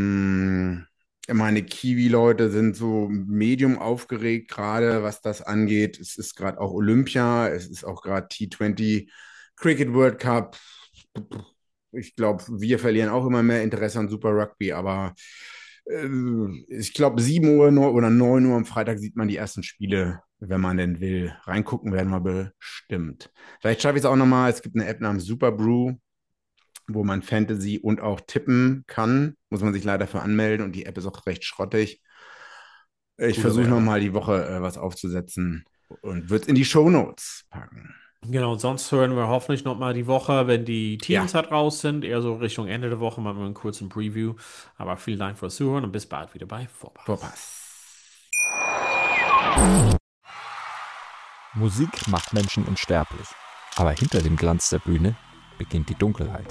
Meine Kiwi-Leute sind so medium aufgeregt, gerade was das angeht. Es ist gerade auch Olympia, es ist auch gerade T20 Cricket World Cup. Ich glaube, wir verlieren auch immer mehr Interesse an Super Rugby, aber ich glaube, 7 Uhr oder 9 Uhr am Freitag sieht man die ersten Spiele, wenn man denn will. Reingucken werden wir bestimmt. Vielleicht schaffe ich es auch nochmal. Es gibt eine App namens Super Brew, wo man Fantasy und auch tippen kann. Muss man sich leider für anmelden und die App ist auch recht schrottig. Ich versuche nochmal die Woche was aufzusetzen und würde es in die Shownotes packen.
Genau, sonst hören wir hoffentlich noch mal die Woche, wenn die Teams halt raus sind, eher so Richtung Ende der Woche, machen wir einen kurzen Preview. Aber vielen Dank fürs Zuhören und bis bald wieder bei Vorpass.
Musik macht Menschen unsterblich. Aber hinter dem Glanz der Bühne beginnt die Dunkelheit.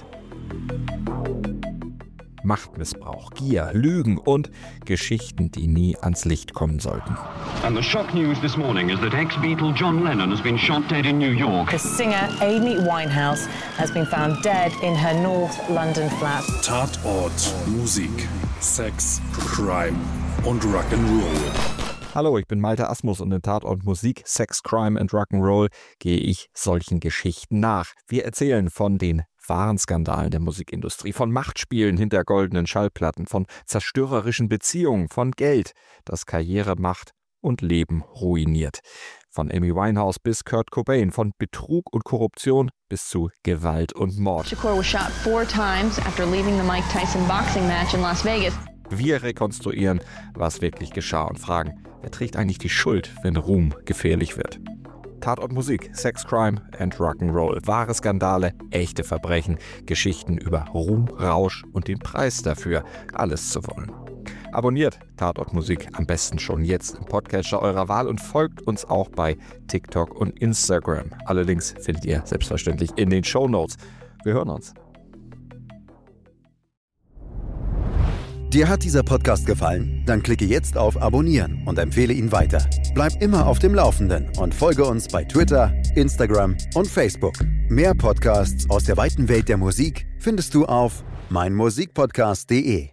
Machtmissbrauch, Gier, Lügen und Geschichten, die nie ans Licht kommen sollten.
And the shock news this morning is that ex-Beatle John Lennon has been shot dead in New York.
The singer Amy Winehouse has been found dead in her North London flat.
Tatort, Musik, Sex, Crime und Rock'n'Roll.
Hallo, ich bin Malte Asmus und in Tatort Musik, Sex, Crime and Rock'n'Roll gehe ich solchen Geschichten nach. Wir erzählen von den wahren Skandalen der Musikindustrie, von Machtspielen hinter goldenen Schallplatten, von zerstörerischen Beziehungen, von Geld, das Karriere macht und Leben ruiniert. Von Amy Winehouse bis Kurt Cobain, von Betrug und Korruption bis zu Gewalt und Mord.
Shakur was shot 4 times after leaving the Mike Tyson boxing match in Las Vegas.
Wir rekonstruieren, was wirklich geschah und fragen, wer trägt eigentlich die Schuld, wenn Ruhm gefährlich wird? Tatort Musik, Sex, Crime and Rock'n'Roll. Wahre Skandale, echte Verbrechen, Geschichten über Ruhm, Rausch und den Preis dafür, alles zu wollen. Abonniert Tatort Musik am besten schon jetzt im Podcatcher eurer Wahl und folgt uns auch bei TikTok und Instagram. Alle Links findet ihr selbstverständlich in den Shownotes. Wir hören uns.
Dir hat dieser Podcast gefallen? Dann klicke jetzt auf Abonnieren und empfehle ihn weiter. Bleib immer auf dem Laufenden und folge uns bei Twitter, Instagram und Facebook. Mehr Podcasts aus der weiten Welt der Musik findest du auf meinmusikpodcast.de.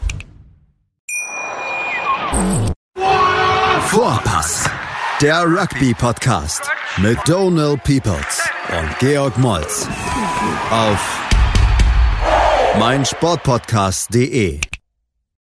Vorpass, der Rugby-Podcast mit Donald Peoples und Georg Moltz auf meinsportpodcast.de.